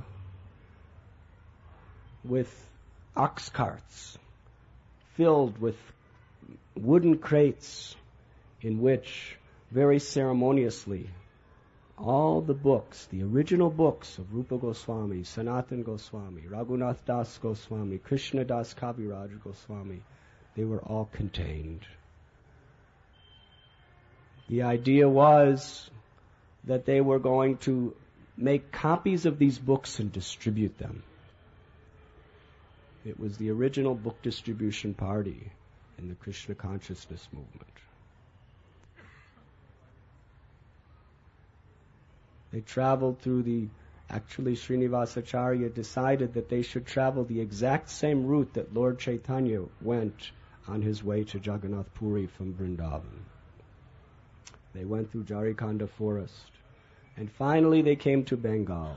with ox carts filled with wooden crates in which, very ceremoniously, all the books, the original books of Rupa Goswami, Sanatan Goswami, Raghunath Das Goswami, Krishna Das Kaviraj Goswami, they were all contained. The idea was that they were going to make copies of these books and distribute them. It was the original book distribution party in the Krishna consciousness movement. They traveled through the, actually Srinivasacharya decided that they should travel the exact same route that Lord Chaitanya went on his way to Jagannath Puri from Vrindavan. They went through Jharikanda forest. And finally they came to Bengal.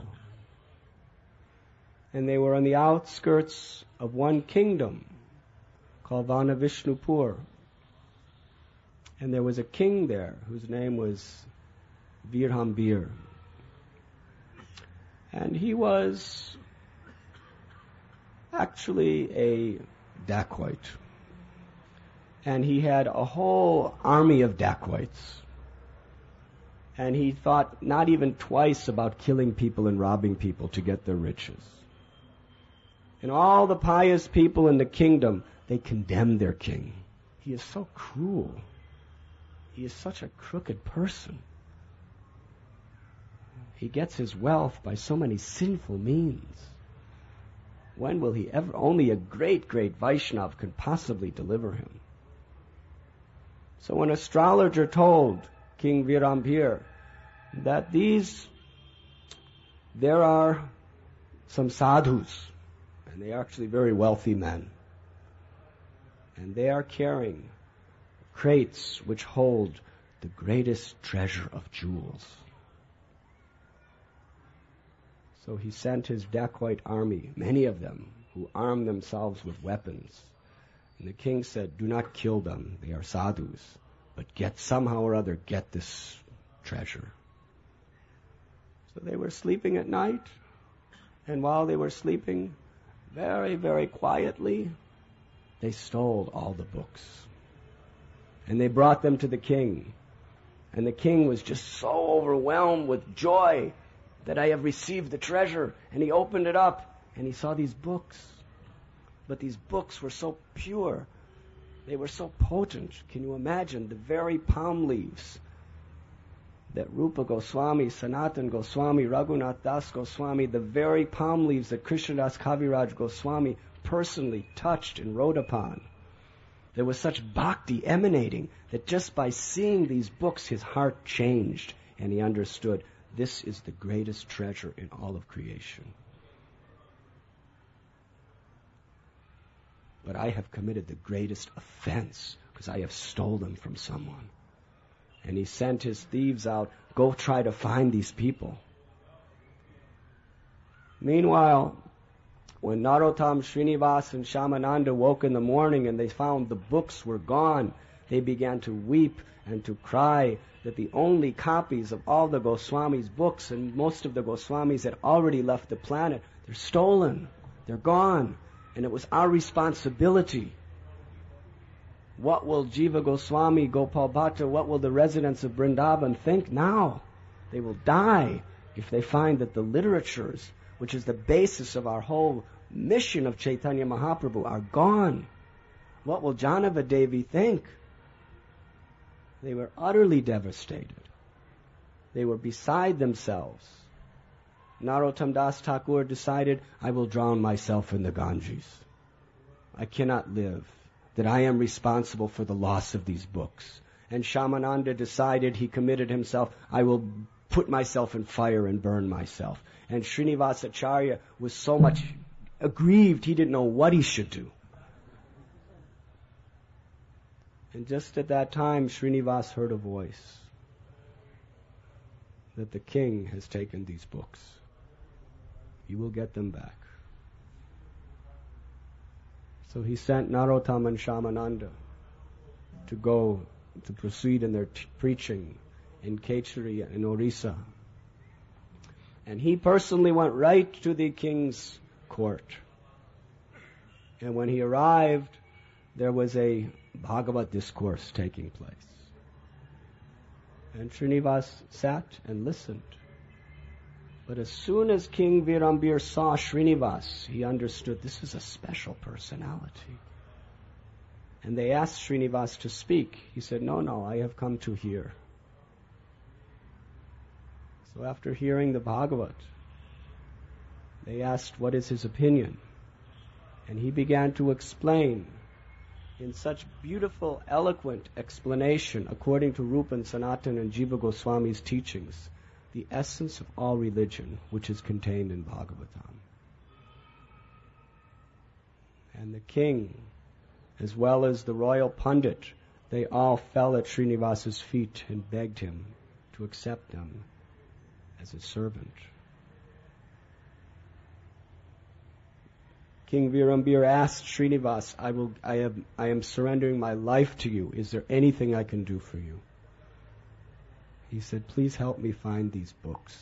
And they were on the outskirts of one kingdom called Vanavishnupur. And there was a king there whose name was Virhambir. And he was actually a dacoit. And he had a whole army of dacoits. And he thought not even twice about killing people and robbing people to get their riches. And all the pious people in the kingdom, they condemned their king. He is so cruel. He is such a crooked person. He gets his wealth by so many sinful means. When will he ever? Only a great, great Vaishnava can possibly deliver him. So an astrologer told King Virambir that these, there are some sadhus, and they are actually very wealthy men, and they are carrying crates which hold the greatest treasure of jewels. So he sent his dacoit army, many of them, who armed themselves with weapons. And the king said, do not kill them, they are sadhus, but get somehow or other, get this treasure. So they were sleeping at night, and while they were sleeping, very, very quietly, They stole all the books. And they brought them to the king. And the king was just so overwhelmed with joy that I have received the treasure. And he opened it up and he saw these books. But these books were so pure. They were so potent. Can you imagine the very palm leaves that Rupa Goswami, Sanatan Goswami, Raghunath Das Goswami, the very palm leaves that Krishnadas Kaviraj Goswami personally touched and wrote upon. There was such bhakti emanating that just by seeing these books, his heart changed and he understood this is the greatest treasure in all of creation. But I have committed the greatest offense because I have stolen from someone. And he sent his thieves out, go try to find these people. Meanwhile, when Narottam, Srinivas, and Shyamananda woke in the morning and they found the books were gone, they began to weep and to cry that the only copies of all the Goswamis' books, and most of the Goswamis had already left the planet, they're stolen, they're gone, and it was our responsibility. What will Jiva Goswami, Gopal Bhatta, what will the residents of Vrindavan think now? They will die if they find that the literatures, which is the basis of our whole mission of Chaitanya Mahaprabhu, are gone. What will Janava Devi think? They were utterly devastated. They were beside themselves. Narottam Das Thakur decided, I will drown myself in the Ganges. I cannot live, that I am responsible for the loss of these books. And Shyamananda decided, he committed himself, I will put myself in fire and burn myself. And Srinivasacharya was so much aggrieved, he didn't know what he should do. And just at that time, Srinivas heard a voice that the king has taken these books. You will get them back. So he sent Narottam and Shyamananda to go to proceed in their t- preaching in Kechari in Orissa. And he personally went right to the king's court. And when he arrived, there was a Bhagavad discourse taking place. And Srinivas sat and listened. But as soon as King Virambir saw Srinivas, he understood this is a special personality. And they asked Srinivas to speak. He said, no, no, I have come to hear. So after hearing the Bhagavad, they asked what is his opinion. And he began to explain in such beautiful, eloquent explanation, according to Rupa and Sanatan and Jiva Goswami's teachings, the essence of all religion, which is contained in Bhagavatam. And the king, as well as the royal pundit, they all fell at Srinivas's feet and begged him to accept them as a servant. King Virambir asked Srinivas, I will, I am, I am surrendering my life to you. Is there anything I can do for you? He said, please help me find these books.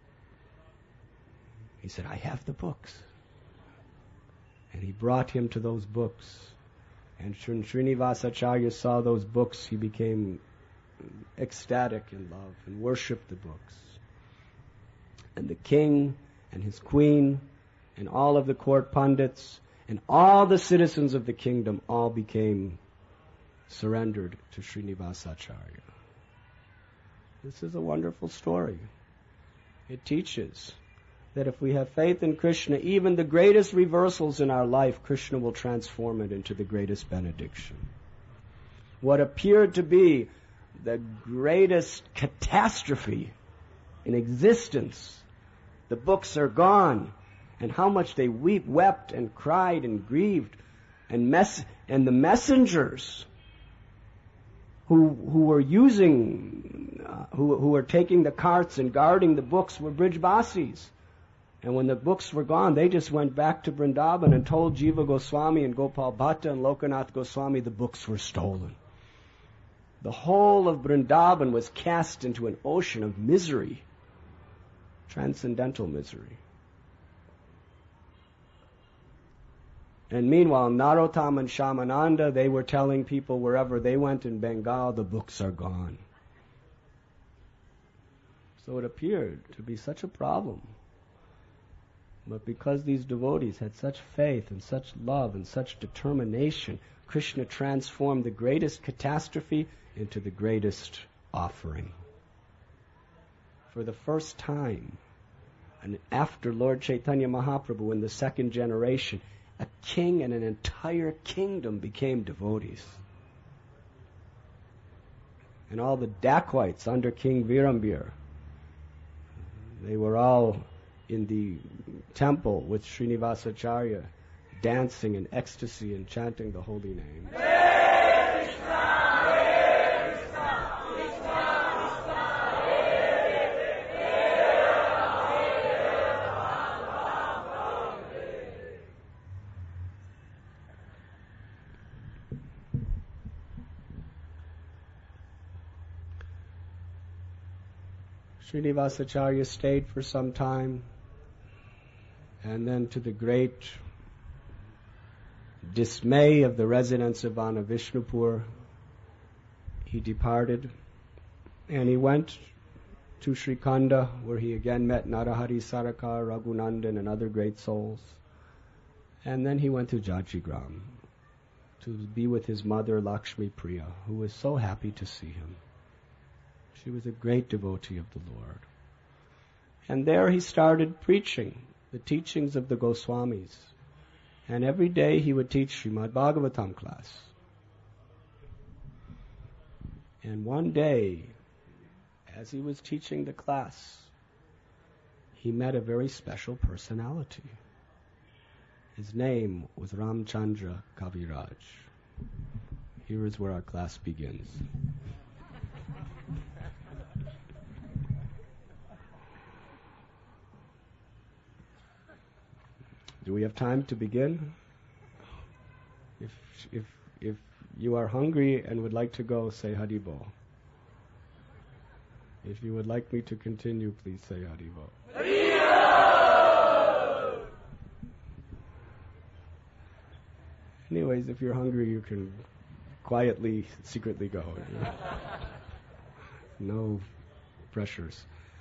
He said, I have the books. And he brought him to those books. And when Srinivasacharya saw those books, he became ecstatic in love and worshipped the books. And the king and his queen and all of the court pundits and all the citizens of the kingdom all became surrendered to Srinivasacharya. This is a wonderful story. It teaches that if we have faith in Krishna, even the greatest reversals in our life, Krishna will transform it into the greatest benediction. What appeared to be the greatest catastrophe in existence, the books are gone, and how much they weep, wept and cried and grieved, and mess and the messengers who who were using, uh, who who were taking the carts and guarding the books were Brijbasis. And when the books were gone, they just went back to Vrindavan and told Jiva Goswami and Gopal Bhatta and Lokanath Goswami the books were stolen. The whole of Vrindavan was cast into an ocean of misery, transcendental misery. And meanwhile, Narottam and Shyamananda, they were telling people wherever they went in Bengal, the books are gone. So it appeared to be such a problem. But because these devotees had such faith and such love and such determination, Krishna transformed the greatest catastrophe into the greatest offering. For the first time, and after Lord Chaitanya Mahaprabhu in the second generation, a king and an entire kingdom became devotees. And all the dacoits under King Virambir, they were all in the temple with Srinivasacharya, dancing in ecstasy and chanting the holy name. Hare Krishna, Hare Krishna, Krishna Krishna, Hare Hare, Hare Rama, Rama Hare. Srinivasacharya stayed for some time, and then to the great dismay of the residents of Vana Vishnupur, he departed, and he went to Srikhanda, where he again met Narahari Sarakar, Raghunandan, and other great souls. And then he went to Jajigram to be with his mother Lakshmi Priya, who was so happy to see him. She was a great devotee of the Lord. And there he started preaching the teachings of the Goswamis. And every day he would teach Srimad Bhagavatam class. And one day, as he was teaching the class, he met a very special personality. His name was Ramchandra Kaviraj. Here is where our class begins. Do we have time to begin? If if if you are hungry and would like to go, say Haribol. If you would like me to continue, please say Haribol. Haribol! Anyways, if you're hungry, you can quietly, secretly go. No pressures.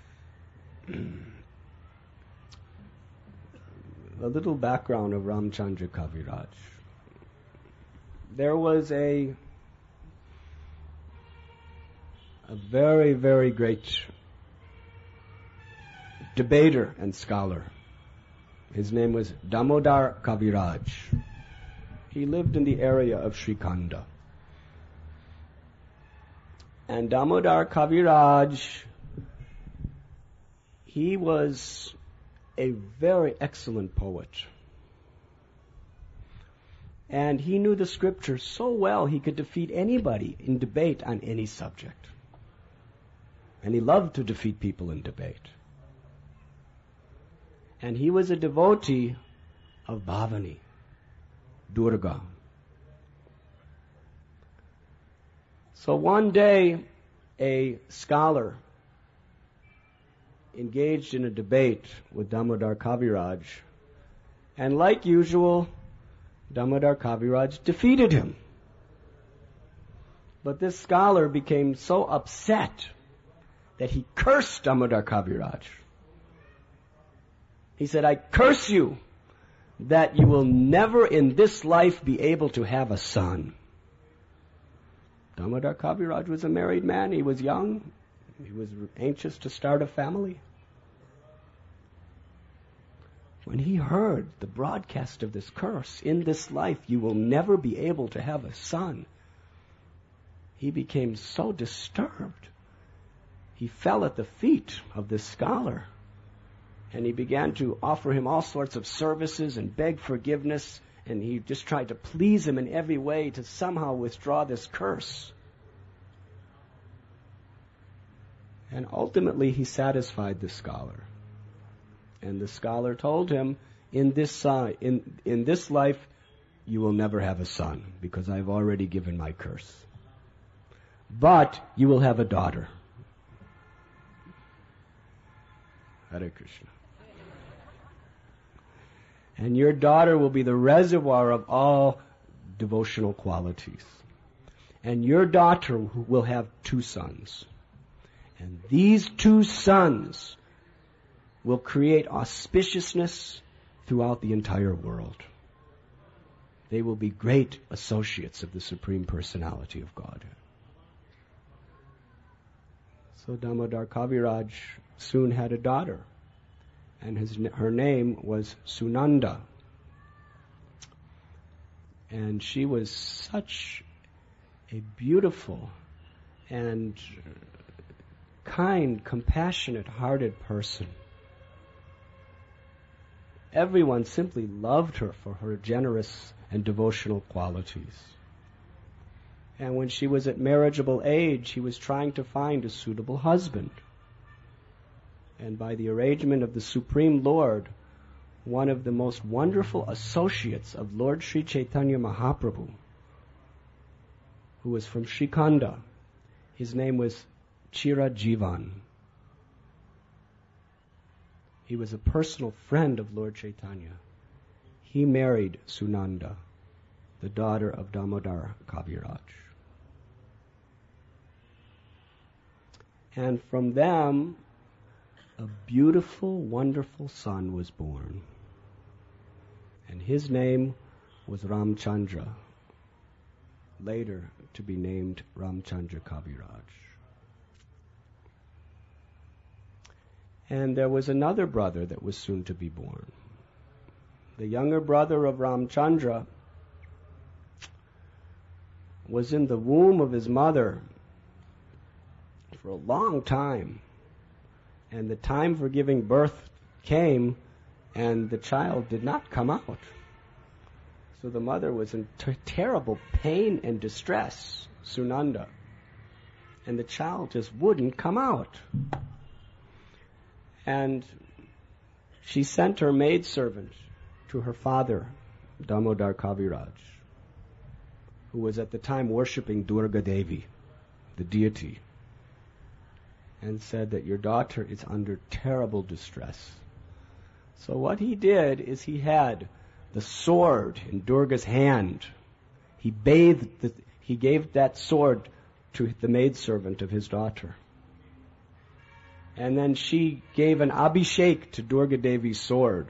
A little background of Ramchandra Kaviraj. There was a a very, very great debater and scholar. His name was Damodar Kaviraj. He lived in the area of Srikhanda. And Damodar Kaviraj, he was a very excellent poet. And he knew the scriptures so well he could defeat anybody in debate on any subject. And he loved to defeat people in debate. And he was a devotee of Bhavani, Durga. So one day, a scholar engaged in a debate with Damodar Kaviraj, and like usual, Damodar Kaviraj defeated him. But this scholar became so upset that he cursed Damodar Kaviraj. He said, "I curse you that you will never in this life be able to have a son." Damodar Kaviraj was a married man. He was young. He was anxious to start a family. When he heard the broadcast of this curse, "In this life you will never be able to have a son," he became so disturbed. He fell at the feet of this scholar, and he began to offer him all sorts of services and beg forgiveness, and he just tried to please him in every way to somehow withdraw this curse. And ultimately he satisfied the scholar. And the scholar told him, in this uh, in in this life you will never have a son, because I've already given my curse. But you will have a daughter. Hare Krishna. And your daughter will be the reservoir of all devotional qualities. And your daughter will have two sons. And these two sons will create auspiciousness throughout the entire world. They will be great associates of the Supreme Personality of God. So Damodar Kaviraj soon had a daughter, and his, her name was Sunanda. And she was such a beautiful and kind, compassionate hearted person. Everyone simply loved her for her generous and devotional qualities. And when she was at marriageable age, he was trying to find a suitable husband. And by the arrangement of the Supreme Lord, one of the most wonderful associates of Lord Sri Chaitanya Mahaprabhu, who was from Srikhanda, his name was Chirajivan. He was a personal friend of Lord Chaitanya. He married Sunanda, the daughter of Damodar Kaviraj. And from them, a beautiful, wonderful son was born. And his name was Ramchandra, later to be named Ramchandra Kaviraj. And there was another brother that was soon to be born. The younger brother of Ramchandra was in the womb of his mother for a long time. And the time for giving birth came, and the child did not come out. So the mother was in ter- terrible pain and distress, Sunanda. And the child just wouldn't come out. And she sent her maidservant to her father, Damodar Kaviraj, who was at the time worshipping Durga Devi, the deity, and said that your daughter is under terrible distress. So what he did is he had the sword in Durga's hand. He bathed the, he gave that sword to the maidservant of his daughter. And then she gave an abhishek to Durga Devi's sword.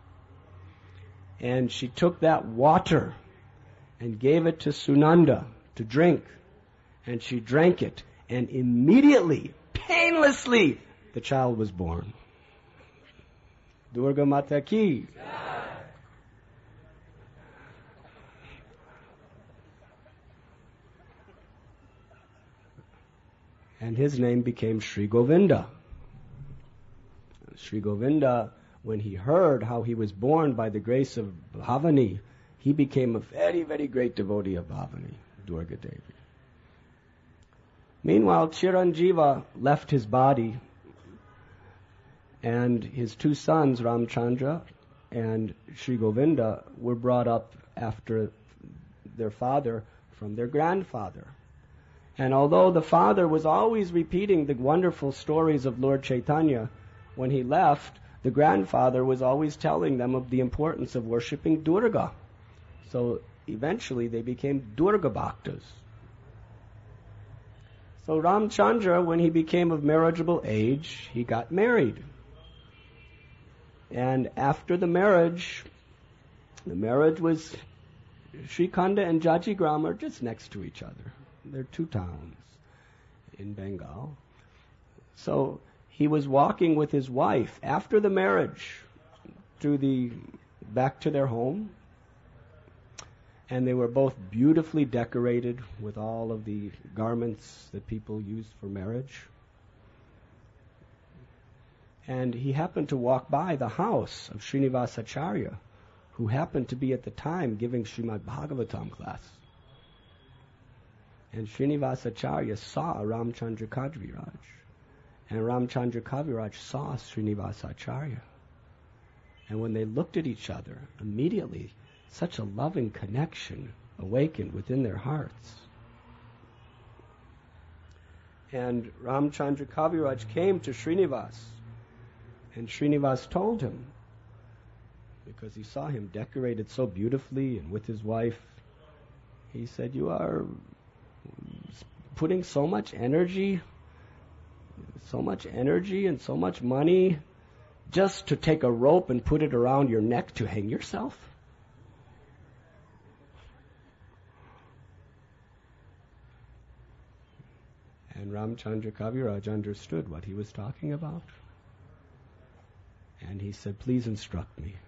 And she took that water and gave it to Sunanda to drink. And she drank it. And immediately, painlessly, the child was born. Durga Mata ki. And his name became Sri Govinda. Sri Govinda, when he heard how he was born by the grace of Bhavani, he became a very, very great devotee of Bhavani, Durga Devi. Meanwhile, Chiranjiva left his body, and his two sons, Ramchandra and Sri Govinda, were brought up after their father from their grandfather. And although the father was always repeating the wonderful stories of Lord Chaitanya, when he left, the grandfather was always telling them of the importance of worshipping Durga. So eventually they became Durga Bhaktas. So Ramchandra, when he became of marriageable age, he got married. And after the marriage, the marriage was, Srikhanda and Jajigram are just next to each other. They're two towns in Bengal. So he was walking with his wife after the marriage to the back to their home, and they were both beautifully decorated with all of the garments that people used for marriage. And he happened to walk by the house of Srinivasacharya, who happened to be at the time giving Srimad Bhagavatam class. And Srinivasacharya saw Ramchandra Kaviraj. And Ramchandra Kaviraj saw Srinivasacharya. And when they looked at each other, immediately such a loving connection awakened within their hearts. And Ramchandra Kaviraj came to Srinivas, and Srinivas told him because he saw him decorated so beautifully and with his wife. He said, "You are putting so much energy, so much energy and so much money just to take a rope and put it around your neck to hang yourself?" And Ramchandra Kaviraj understood what he was talking about. And he said, "Please instruct me."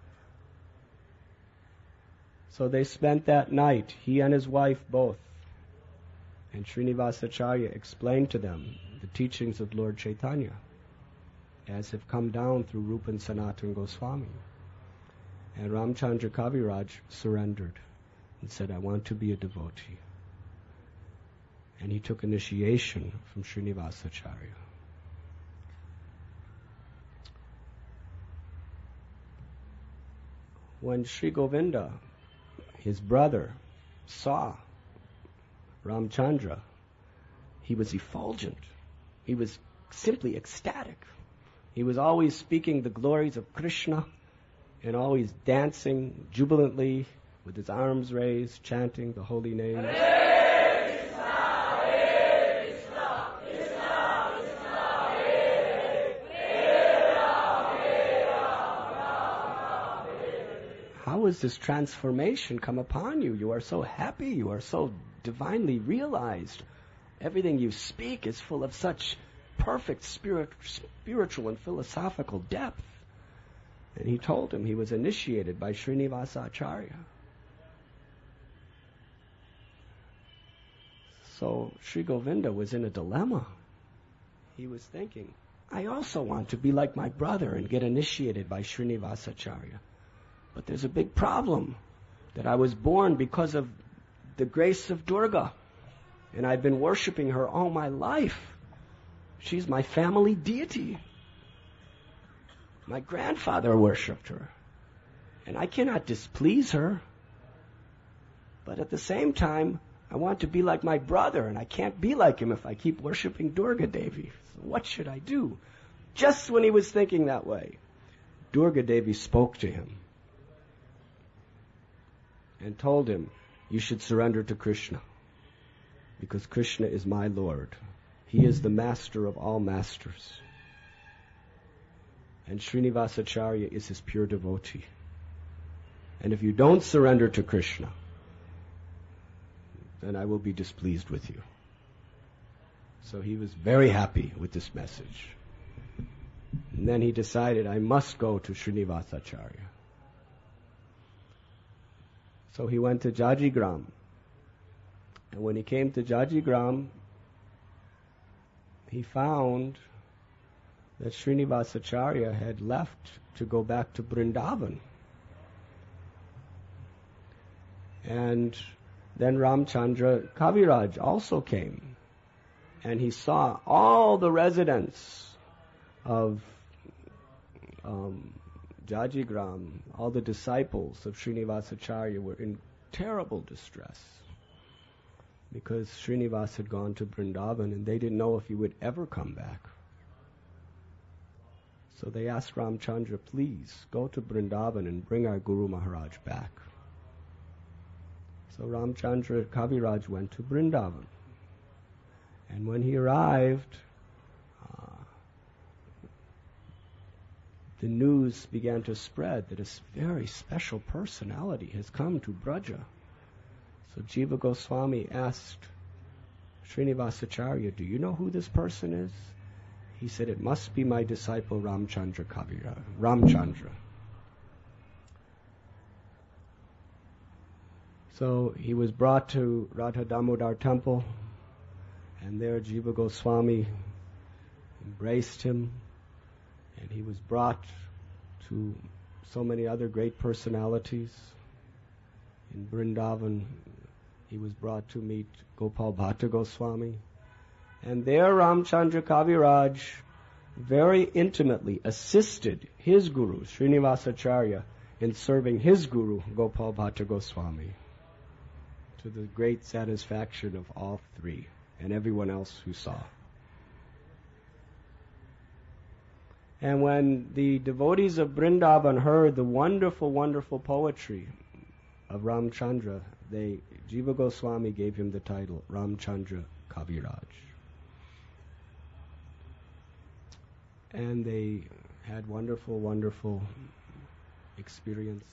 So they spent that night, he and his wife both. And Srinivasacharya explained to them the teachings of Lord Chaitanya as have come down through Rupa and Sanatana Goswami. And Ramchandra Kaviraj surrendered and said, "I want to be a devotee." And he took initiation from Srinivasacharya. When Sri Govinda, his brother, saw Ramchandra, he was effulgent. He was simply ecstatic. He was always speaking the glories of Krishna and always dancing jubilantly with his arms raised, chanting the holy names. How has this transformation come upon you? You are so happy. You are so divinely realized. Everything you speak is full of such perfect spirit, spiritual and philosophical depth. And he told him he was initiated by Srinivasacharya. So Sri Govinda was in a dilemma. He was thinking, I also want to be like my brother and get initiated by Srinivasacharya. But there's a big problem, that I was born because of the grace of Durga, and I've been worshipping her all my life. She's my family deity. My grandfather worshipped her, and I cannot displease her. But at the same time, I want to be like my brother, and I can't be like him if I keep worshipping Durga Devi. So what should I do? Just when he was thinking that way, Durga Devi spoke to him and told him, "You should surrender to Krishna, because Krishna is my Lord. He is the master of all masters. And Srinivasacharya is his pure devotee. And if you don't surrender to Krishna, then I will be displeased with you." So he was very happy with this message. And then he decided, I must go to Srinivasacharya. So he went to Jajigram. And when he came to Jajigram, he found that Srinivasacharya had left to go back to Vrindavan. And then Ramchandra Kaviraj also came. And he saw all the residents of um, Jajigram, all the disciples of Srinivasacharya were in terrible distress because Srinivas had gone to Vrindavan and they didn't know if he would ever come back. So they asked Ramchandra, "Please go to Vrindavan and bring our Guru Maharaj back." So Ramchandra Kaviraj went to Vrindavan. And when he arrived, the news began to spread that a very special personality has come to Braja. So Jiva Goswami asked Srinivasacharya, "Do you know who this person is?" He said, "It must be my disciple Ramchandra Kaviraj, Ramchandra." So he was brought to Radha Damodar temple, and there Jiva Goswami embraced him. And he was brought to so many other great personalities. In Vrindavan, he was brought to meet Gopal Bhatta Goswami. And there Ramchandra Kaviraj very intimately assisted his guru, Srinivasacharya, in serving his guru, Gopal Bhatta Goswami, to the great satisfaction of all three and everyone else who saw. And when the devotees of Vrindavan heard the wonderful, wonderful poetry of Ramchandra, they, Jiva Goswami gave him the title Ramchandra Kaviraj. And they had wonderful, wonderful experience,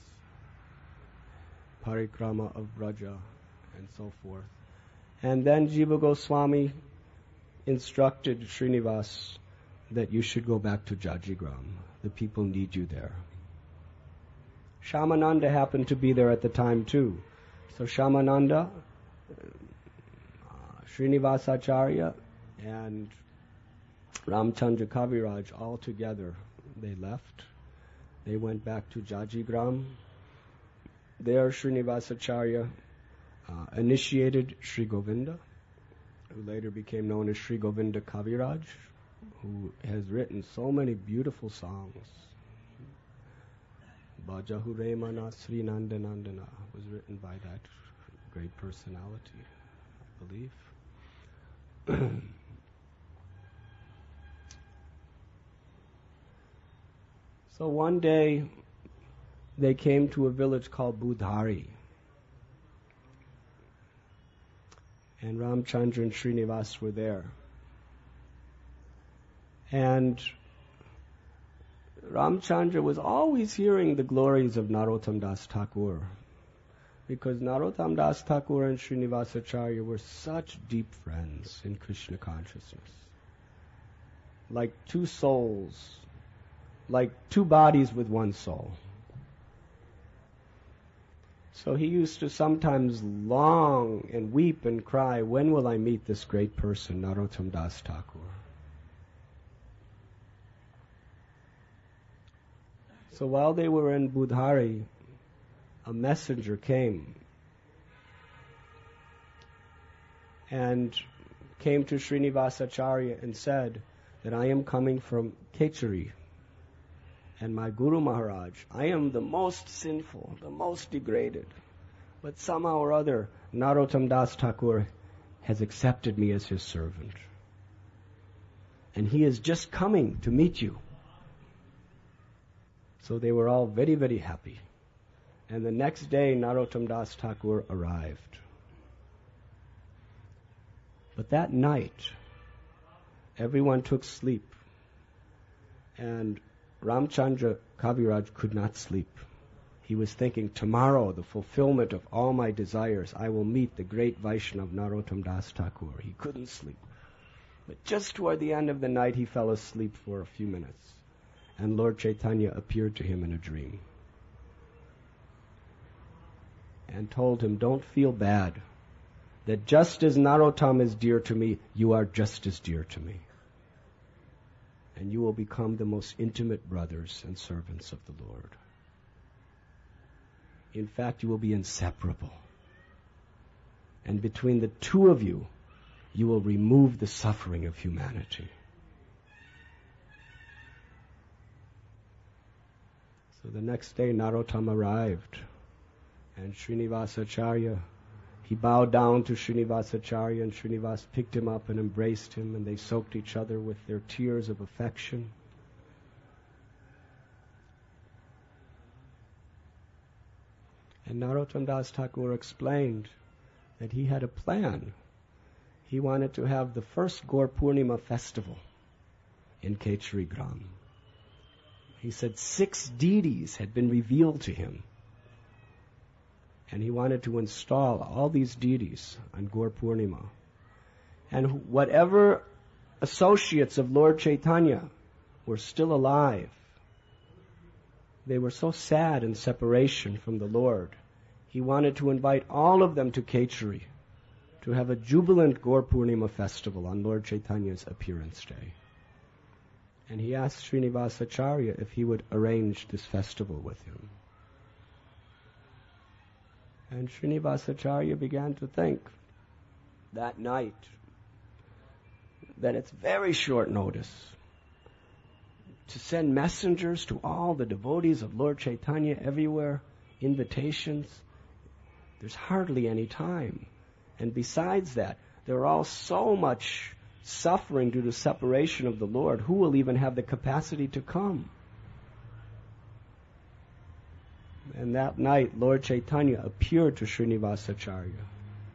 parikrama of Braja and so forth. And then Jiva Goswami instructed Srinivas that you should go back to Jajigram. The people need you there. Shamananda happened to be there at the time too. So Shamananda, uh, Srinivasacharya, and Ramchandra Kaviraj all together, they left. They went back to Jajigram. There Srinivasacharya uh, initiated Sri Govinda, who later became known as Sri Govinda Kaviraj, who has written so many beautiful songs. Bhajahure Mana Sri Nandanandana was written by that great personality, I believe. So one day they came to a village called Budhari. And Ramchandra and Srinivas were there. And Ramchandra was always hearing the glories of Narottam Das Thakur, because Narottam Das Thakur and Srinivasacharya were such deep friends in Krishna consciousness. Like two souls, like two bodies with one soul. So he used to sometimes long and weep and cry, when will I meet this great person, Narottam Das Thakur? So while they were in Budhari, a messenger came and came to Srinivasacharya and said that I am coming from Kechari. And my Guru Maharaj, I am the most sinful, the most degraded. But somehow or other, Narottam Das Thakur has accepted me as his servant. And he is just coming to meet you. So they were all very, very happy. And the next day, Narottam Das Thakur arrived. But that night, everyone took sleep. And Ramchandra Kaviraj could not sleep. He was thinking, tomorrow, the fulfillment of all my desires, I will meet the great Vaishnava Narottam Das Thakur. He couldn't sleep. But just toward the end of the night, he fell asleep for a few minutes. And Lord Chaitanya appeared to him in a dream and told him, don't feel bad, that just as Narottam is dear to me, you are just as dear to me. And you will become the most intimate brothers and servants of the Lord. In fact, you will be inseparable. And between the two of you, you will remove the suffering of humanity. So the next day, Narottam arrived, and Srinivasacharya, he bowed down to Srinivasacharya, and Srinivas picked him up and embraced him, and they soaked each other with their tears of affection. And Narottam Das Thakur explained that he had a plan. He wanted to have the first Gaur Purnima festival in Kechari Gram. He said six deities had been revealed to him. And he wanted to install all these deities on Gaur Purnima. And whatever associates of Lord Chaitanya were still alive, they were so sad in separation from the Lord. He wanted to invite all of them to Kechari to have a jubilant Gaur Purnima festival on Lord Chaitanya's appearance day. And he asked Srinivasacharya if he would arrange this festival with him. And Srinivasacharya began to think that night that it's very short notice to send messengers to all the devotees of Lord Chaitanya everywhere, invitations. There's hardly any time. And besides that, they're all so much suffering due to separation of the Lord, who will even have the capacity to come? And that night, Lord Chaitanya appeared to Srinivasacharya.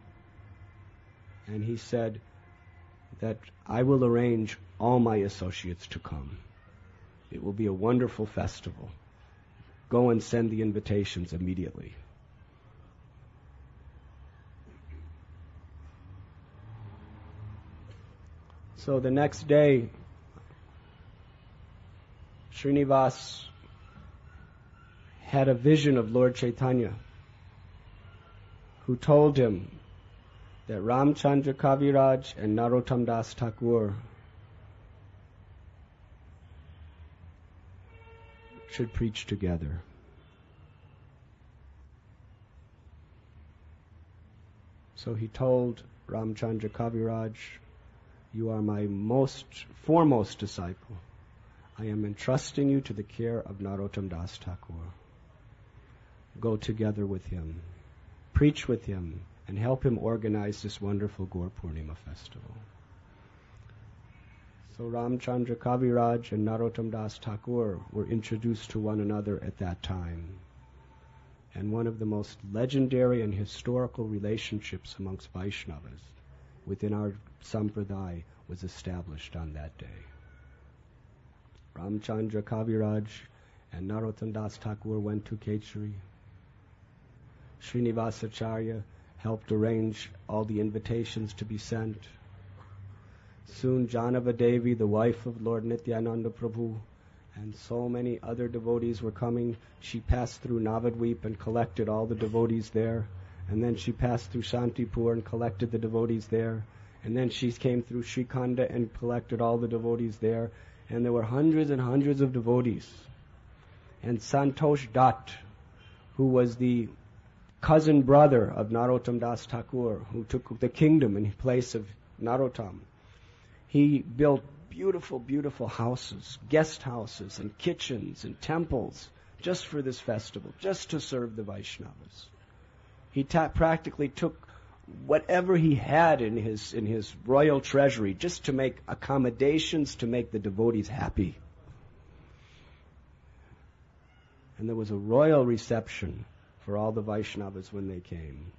And he said that I will arrange all my associates to come. It will be a wonderful festival. Go and send the invitations immediately. So the next day, Srinivas had a vision of Lord Chaitanya, who told him that Ramchandra Kaviraj and Narottam Das Thakur should preach together. So he told Ramchandra Kaviraj, you are my most foremost disciple. I am entrusting you to the care of Narottam Das Thakur. Go together with him, preach with him, and help him organize this wonderful Gaur Purnima festival. So Ramchandra Kaviraj and Narottam Das Thakur were introduced to one another at that time. And one of the most legendary and historical relationships amongst Vaishnavas within our sampradaya was established on that day. Ramchandra Kaviraj and Narottam Das Thakur went to Kechari. Srinivasacharya helped arrange all the invitations to be sent. Soon Janava Devi, the wife of Lord Nityananda Prabhu, and so many other devotees were coming. She passed through Navadvip and collected all the devotees there. And then she passed through Shantipur and collected the devotees there. And then she came through Srikhanda and collected all the devotees there. And there were hundreds and hundreds of devotees. And Santosh Dutt, who was the cousin brother of Narottam Das Thakur, who took the kingdom in place of Narottam, he built beautiful, beautiful houses, guest houses and kitchens and temples just for this festival, just to serve the Vaishnavas. He ta- practically took whatever he had in his in his royal treasury just to make accommodations to make the devotees happy. And there was a royal reception for all the Vaishnavas when they came.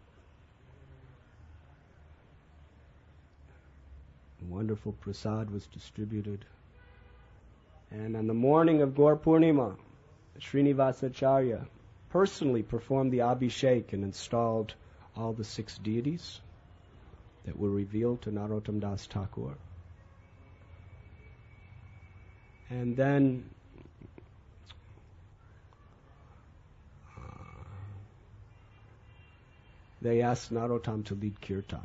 A wonderful prasad was distributed. And on the morning of Gaur Purnima, Srinivasacharya personally performed the Abhishek and installed all the six deities that were revealed to Narottam Das Thakur. And then uh, they asked Narottam to lead kirtan.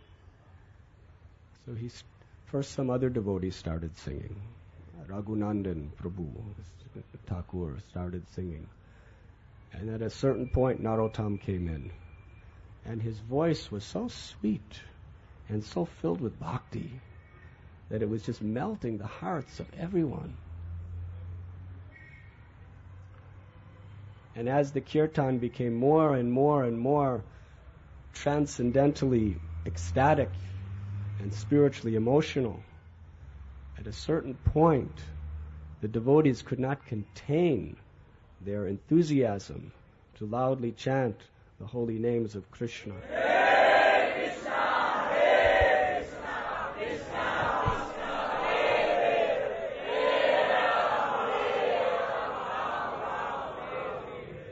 So he st- first some other devotees started singing. Raghunandan Prabhu Thakur started singing. And at a certain point, Narottam came in. And his voice was so sweet and so filled with bhakti that it was just melting the hearts of everyone. And as the kirtan became more and more and more transcendentally ecstatic and spiritually emotional, at a certain point, the devotees could not contain their enthusiasm to loudly chant the holy names of Krishna. Hare Krishna, Hare Krishna, Krishna Krishna, Hare Hare, Hare Rama, Hare Rama.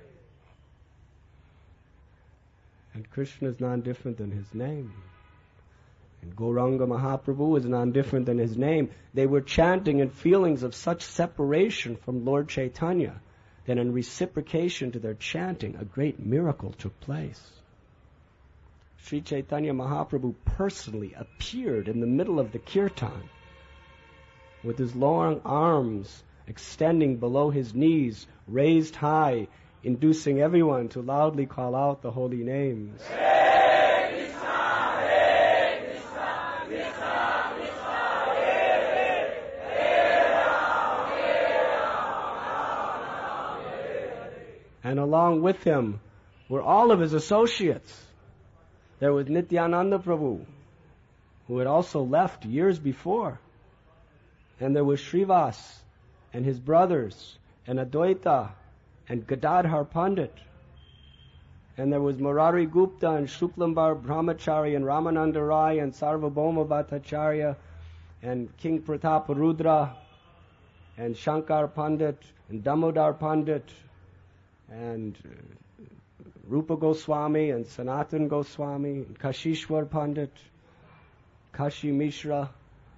And Krishna is none different than his name. And Gauranga Mahaprabhu is none different than his name. They were chanting in feelings of such separation from Lord Chaitanya that in reciprocation to their chanting, a great miracle took place. Sri Chaitanya Mahaprabhu personally appeared in the middle of the kirtan with his long arms extending below his knees, raised high, inducing everyone to loudly call out the holy names. Hare Krishna, Hare Krishna, Krishna Krishna, Hare Hare, Rama, Hare Rama, Rama Hare. And along with him were all of his associates. There was Nityananda Prabhu, who had also left years before. And there was Srivas and his brothers and Advaita and Gadadhar Pandit. And there was Murari Gupta and Shuklambar Brahmachari and Ramananda Rai and Sarvabhauma Bhattacharya and King Pratap Rudra and Shankar Pandit and Damodar Pandit and Rupa Goswami and Sanatan Goswami and Kashishwar Pandit, Kashi Mishra.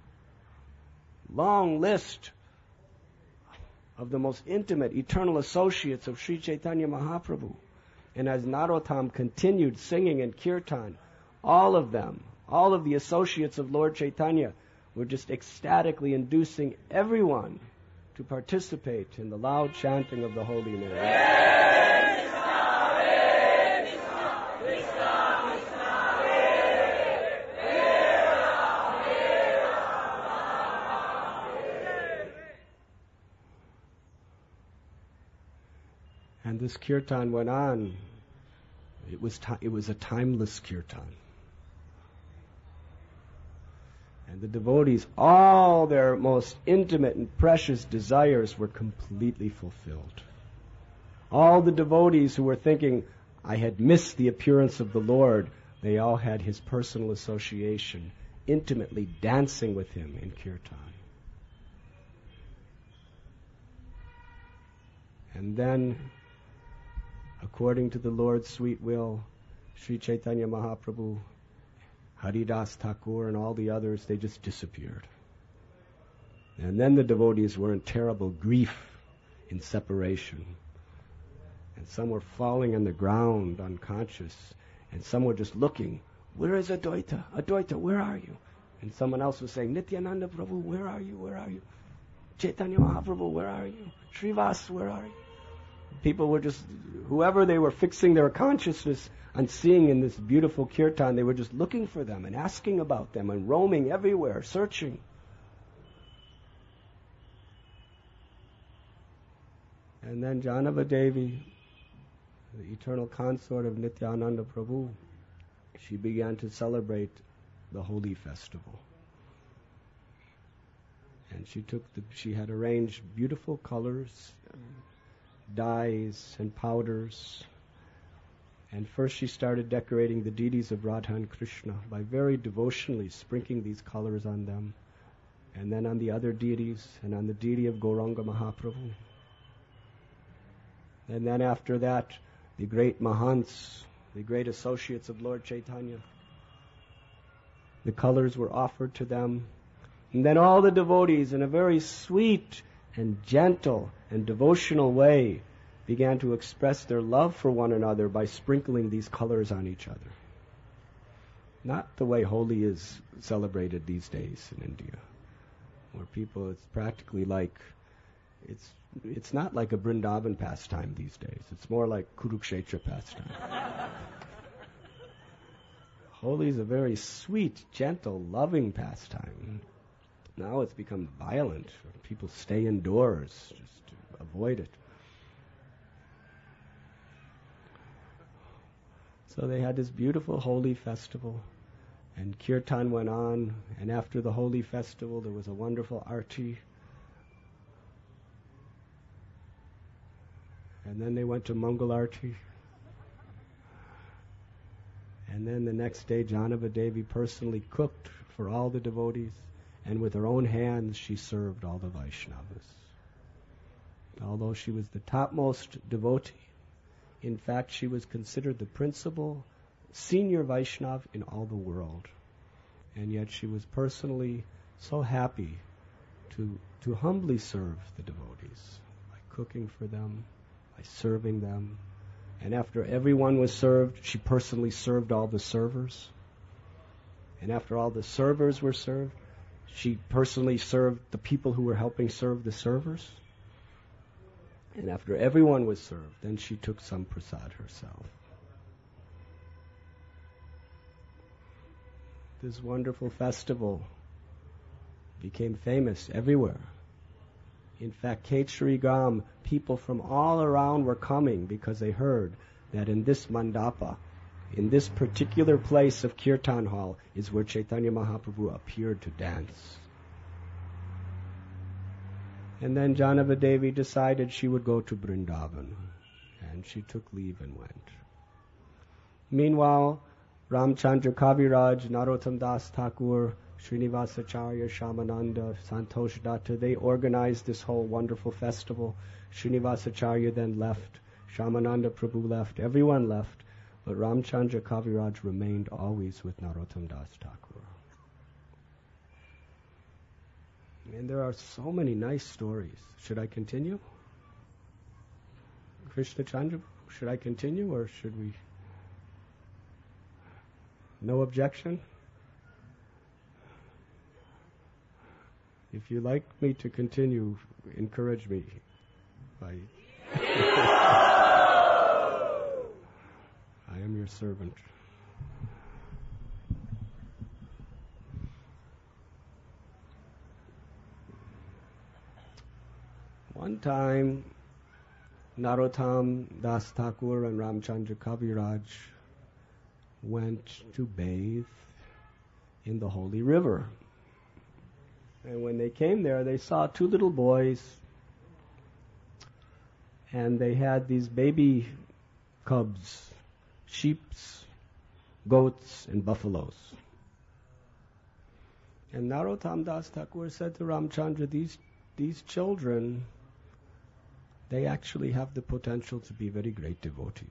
Long list of the most intimate, eternal associates of Sri Chaitanya Mahaprabhu. And as Narottam continued singing in Kirtan, all of them, all of the associates of Lord Chaitanya were just ecstatically inducing everyone to participate in the loud chanting of the holy name. And this kirtan went on. It was ti- it was a timeless kirtan. And the devotees, all their most intimate and precious desires were completely fulfilled. All the devotees who were thinking, I had missed the appearance of the Lord, they all had his personal association, intimately dancing with him in kirtan. And then, according to the Lord's sweet will, Sri Chaitanya Mahaprabhu, Haridas Thakur and all the others, they just disappeared. And then the devotees were in terrible grief in separation. And some were falling on the ground unconscious. And some were just looking, where is Advaita? Advaita, where are you? And someone else was saying, Nityananda Prabhu, where are you? Where are you? Chaitanya Mahaprabhu, where are you? Srivas, where are you? People were just, whoever they were fixing their consciousness on seeing in this beautiful kirtan, they were just looking for them and asking about them and roaming everywhere, searching. And then Janava Devi, the eternal consort of Nityananda Prabhu, she began to celebrate the holy festival. And she took the, she had arranged beautiful colors, dyes and powders. And first she started decorating the deities of Radha and Krishna by very devotionally sprinkling these colors on them, and then on the other deities, and on the deity of Gauranga Mahaprabhu. And then after that, the great Mahants, the great associates of Lord Chaitanya, the colors were offered to them. And then all the devotees, in a very sweet and gentle and devotional way, began to express their love for one another by sprinkling these colors on each other. Not the way Holi is celebrated these days in India, where people, it's practically like, it's it's not like a Vrindavan pastime these days. It's more like Kurukshetra pastime. Holi is a very sweet, gentle, loving pastime. Now it's become violent. People stay indoors just to avoid it. So they had this beautiful holy festival, and kirtan went on, and after the holy festival there was a wonderful arti. And then they went to Mangal Arti. And then the next day Janava Devi personally cooked for all the devotees, and with her own hands she served all the Vaishnavas. Although she was the topmost devotee, in fact, she was considered the principal senior Vaishnav in all the world. And yet she was personally so happy to to humbly serve the devotees by cooking for them, by serving them. And after everyone was served, she personally served all the servers. And after all the servers were served, she personally served the people who were helping serve the servers. And after everyone was served, then she took some prasad herself. This wonderful festival became famous everywhere. In fact, Kechari Gram, people from all around were coming because they heard that in this mandapa, In this particular place of Kirtan Hall is where Chaitanya Mahaprabhu appeared to dance. And then Janava Devi decided she would go to Vrindavan, and she took leave and went. Meanwhile, Ramchandra Kaviraj, Narottam Das Thakur, Srinivasacharya, Shamananda, Santosh Datta, they organized this whole wonderful festival. Srinivasacharya then left, Shamananda Prabhu left, everyone left, but Ramchandra Kaviraj remained always with Narottam Das Thakur. And there are so many nice stories. Should I continue? Krishna Chandra, should I continue or should we? No objection? If you like me to continue, encourage me. By I am your servant. One time, Narottam Das Thakur and Ramchandra Kaviraj went to bathe in the holy river. And when they came there, they saw two little boys, and they had these baby cubs, sheeps, goats, and buffaloes. And Narottam Das Thakur said to Ramchandra, these, these children, they actually have the potential to be very great devotees.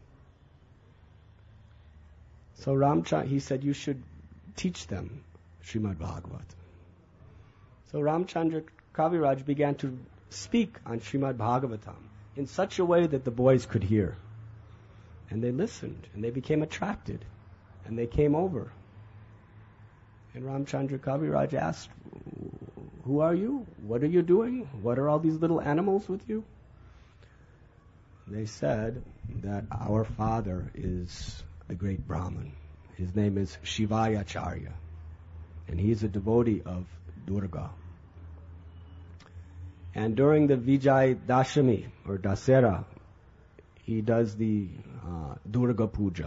So Ramchandra, he said, you should teach them Srimad Bhagavat. So Ramchandra Kaviraj began to speak on Srimad Bhagavatam in such a way that the boys could hear. And they listened, and they became attracted, and they came over. And Ramchandra Kaviraj asked, who are you? What are you doing? What are all these little animals with you? They said that our father is a great Brahmin. His name is Shivayacharya, and he is a devotee of Durga. And during the Vijay Dashami, or Dasera, he does the uh, Durga Puja.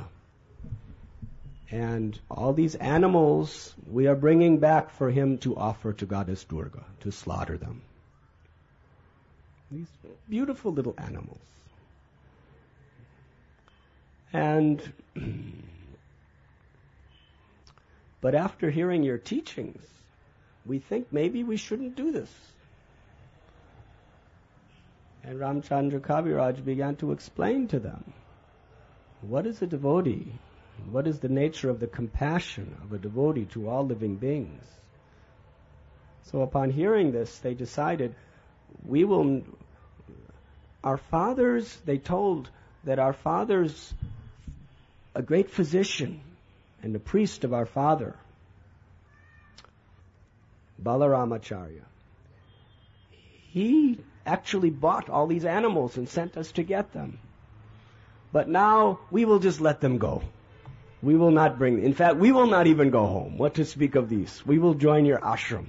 And all these animals we are bringing back for him to offer to Goddess Durga, to slaughter them. These beautiful little animals. And but after hearing your teachings, we think maybe we shouldn't do this. And Ramchandra Kaviraj began to explain to them, what is a devotee? What is the nature of the compassion of a devotee to all living beings? So upon hearing this, they decided, we will, our fathers, they told that our fathers, a great physician and a priest of our father, Balaramacharya, he actually bought all these animals and sent us to get them. But now we will just let them go. We will not bring, in fact, we will not even go home. What to speak of these? We will join your ashram.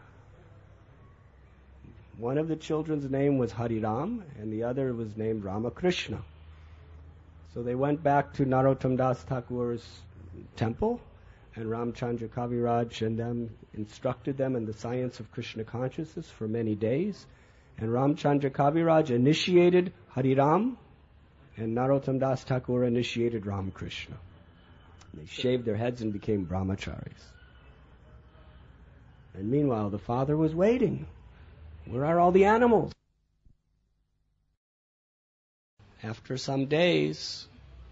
One of the children's name was Hariram, and the other was named Ramakrishna. So they went back to Narottam Das Thakur's temple, and Ramchandra Kaviraj and them instructed them in the science of Krishna consciousness for many days. And Ramchandra Kaviraj initiated Hariram, and Narottam Das Thakur initiated Ramakrishna. They shaved their heads and became brahmacharis. And meanwhile, the father was waiting. Where are all the animals? After some days,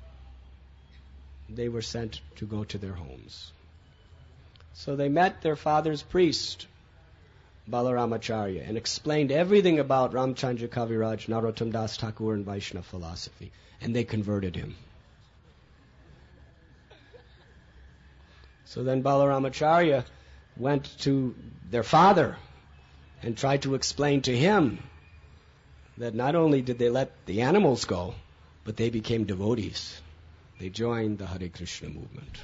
they were sent to go to their homes. So they met their father's priest, Balaramacharya, and explained everything about Ramchandra Kaviraj, Narottam Das Thakur, and Vaishnava philosophy. And they converted him. So then Balaramacharya went to their father and tried to explain to him that not only did they let the animals go, but they became devotees. They joined the Hare Krishna movement.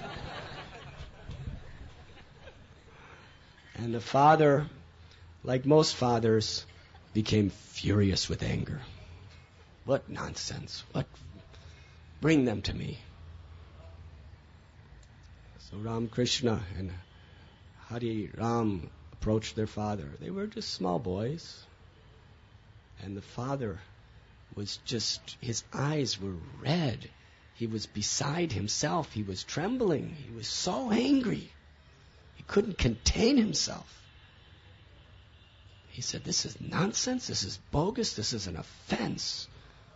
And the father, like most fathers, became furious with anger. What nonsense. What? Bring them to me. So Ramakrishna and Hari Ram approached their father. They were just small boys. And the father was just, his eyes were red. He was beside himself. He was trembling. He was so angry. He couldn't contain himself. He said, this is nonsense. This is bogus. This is an offense.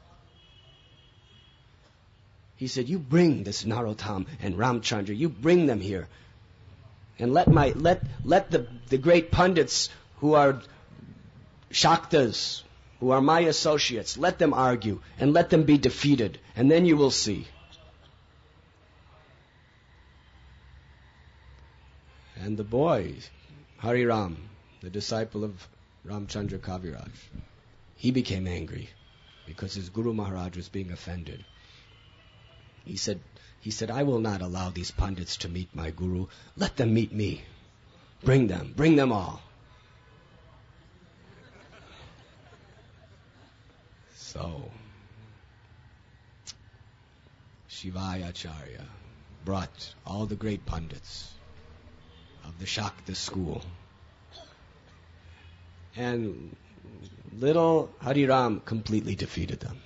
He said, you bring this Narottam and Ramchandra. You bring them here. And let my let let the, the great pundits who are Shaktas, who are my associates, let them argue and let them be defeated. And then you will see. And the boy, Hari Ram, the disciple of Ramchandra Kaviraj, he became angry because his Guru Maharaj was being offended. He said, he said, I will not allow these pundits to meet my Guru. Let them meet me. Bring them. Bring them all. So, Shivaya Acharya brought all the great pundits of the Shakta school. And little Hari Ram completely defeated them.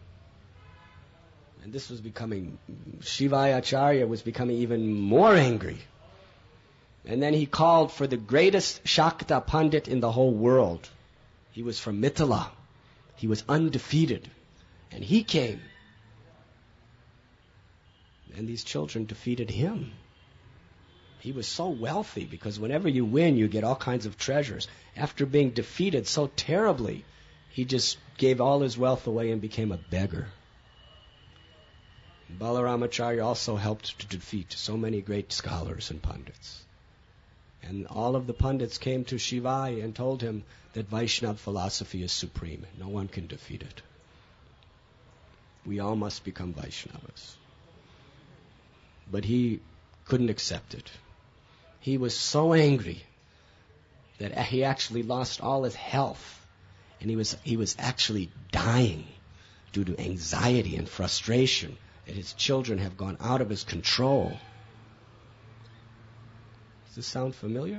And this was becoming, Shivaya Acharya was becoming even more angry. And then he called for the greatest Shakta Pandit in the whole world. He was from Mithila. He was undefeated. And he came. And these children defeated him. He was so wealthy because whenever you win, you get all kinds of treasures. After being defeated so terribly, he just gave all his wealth away and became a beggar. Balaramacharya also helped to defeat so many great scholars and pundits. And all of the pundits came to Shivai and told him that Vaishnava philosophy is supreme. No one can defeat it. We all must become Vaishnavas. But he couldn't accept it. He was so angry that he actually lost all his health. And he was, he was actually dying due to anxiety and frustration that his children have gone out of his control. Does this sound familiar?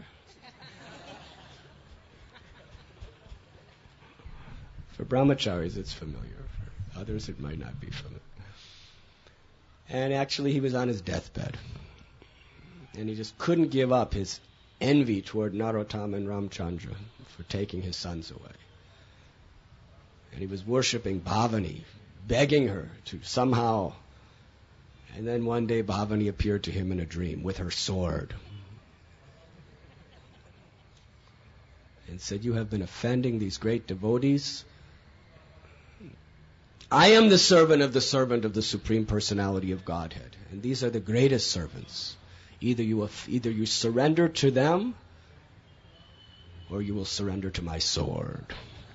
For brahmacharis, it's familiar. For others, it might not be familiar. And actually, he was on his deathbed. And he just couldn't give up his envy toward Narottam and Ramchandra for taking his sons away. And he was worshipping Bhavani, begging her to somehow. And then one day Bhavani appeared to him in a dream with her sword and said, you have been offending these great devotees. I am the servant of the servant of the Supreme Personality of Godhead. And these are the greatest servants. Either you, either you surrender to them or you will surrender to my sword.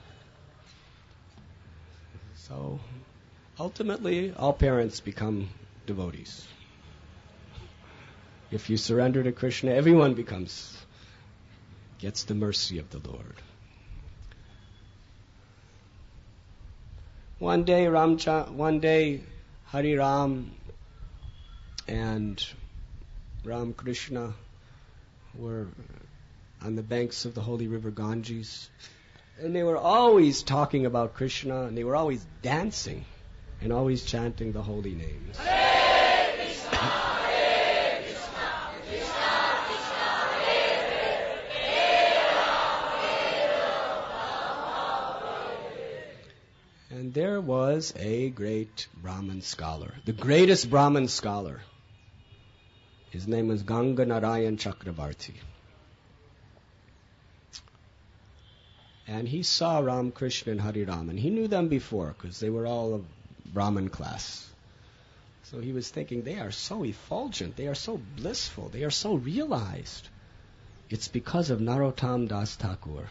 So ultimately, all parents become devotees. If you surrender to Krishna, everyone becomes, gets the mercy of the Lord. One day, Ramcha, one day, Hari Ram and Ram Krishna were on the banks of the holy river Ganges, and they were always talking about Krishna, and they were always dancing and always chanting the holy names. Hare Krishna, Hare Krishna, Krishna Krishna, Hare Hare, Hare Rama, And there was a great Brahmin scholar, the greatest Brahmin scholar. His name was Ganga Narayan Chakravarti. And he saw Ramakrishna and Hari Ram, and he knew them before because they were all of Brahmin class. So he was thinking, they are so effulgent, they are so blissful, they are so realized. It's because of Narottam Das Thakur.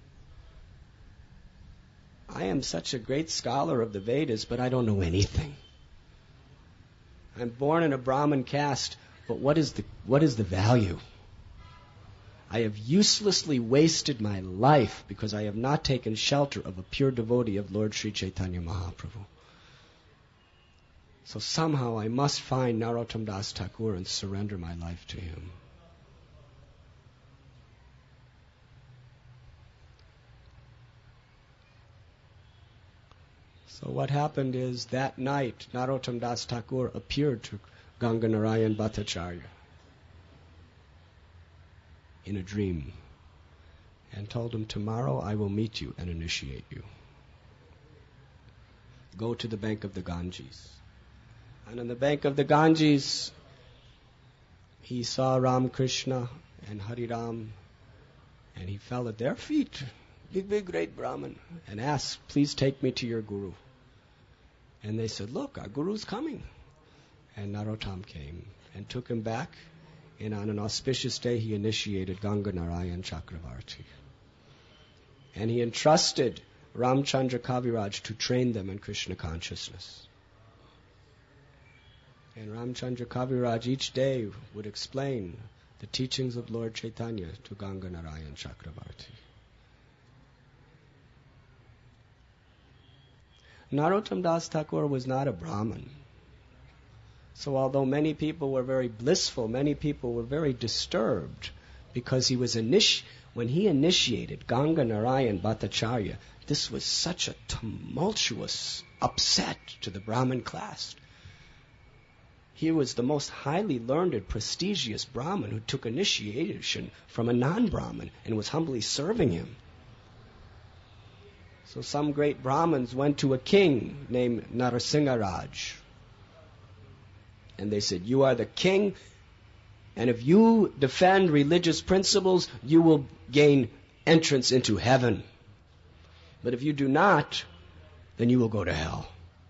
I am such a great scholar of the Vedas, but I don't know anything. I'm born in a Brahmin caste, but what is the what is the value? I have uselessly wasted my life because I have not taken shelter of a pure devotee of Lord Sri Chaitanya Mahaprabhu. So somehow I must find Narottam Das Thakur and surrender my life to him. So what happened is that night Narottam Das Thakur appeared to Ganganarayan Bhattacharya in a dream and told him, tomorrow I will meet you and initiate you. Go to the bank of the Ganges. And on the bank of the Ganges, he saw Ramakrishna and Hari Ram, and he fell at their feet, big, big, great Brahmin, and asked, please take me to your Guru. And they said, look, our Guru's coming. And Narottam came and took him back, and on an auspicious day he initiated Ganganarayan Chakravarti. And he entrusted Ramchandra Kaviraj to train them in Krishna consciousness. And Ramchandra Kaviraj each day would explain the teachings of Lord Chaitanya to Ganganarayan Chakravarti. Narottam Das Thakur was not a Brahmin. So although many people were very blissful, many people were very disturbed because he was initi- when he initiated Ganganarayan Bhattacharya, this was such a tumultuous upset to the Brahmin class. He was the most highly learned, prestigious Brahmin who took initiation from a non-Brahmin and was humbly serving him. So some great Brahmins went to a king named Narasimharaj. And they said, you are the king, and if you defend religious principles, you will gain entrance into heaven. But if you do not, then you will go to hell.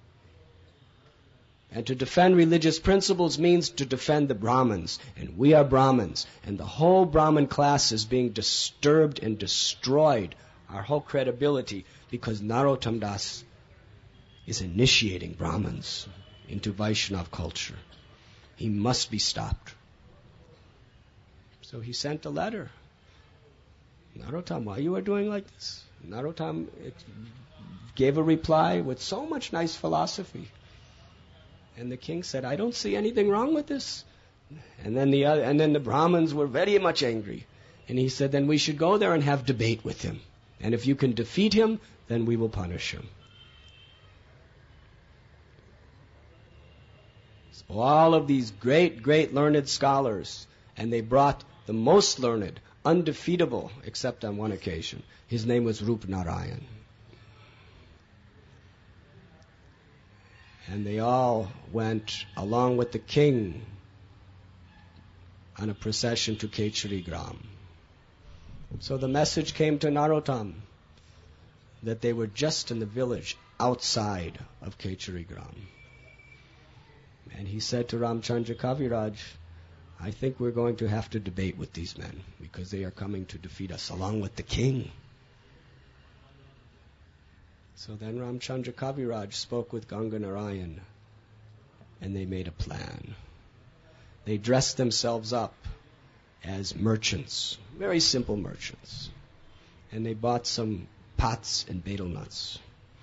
And to defend religious principles means to defend the Brahmins. And we are Brahmins. And the whole Brahmin class is being disturbed and destroyed, our whole credibility, because Narottam Das is initiating Brahmins into Vaishnava culture. He must be stopped. So he sent a letter. Narottam, why you are doing like this? Narottam gave a reply with so much nice philosophy. And the king said, I don't see anything wrong with this. And then the other, and then the Brahmins were very much angry. And he said, then we should go there and have debate with him. And if you can defeat him, then we will punish him. So all of these great, great learned scholars, and they brought the most learned, undefeatable, except on one occasion. His name was Rup Narayan. And they all went, along with the king, on a procession to Kechari Gram. So the message came to Narottam that they were just in the village outside of Kechari Gram. And he said to Ramchandra Kaviraj, I think we're going to have to debate with these men because they are coming to defeat us along with the king. So then Ramchandra Kaviraj spoke with Ganganarayan and they made a plan. They dressed themselves up as merchants, very simple merchants. And they bought some pots and betel nuts.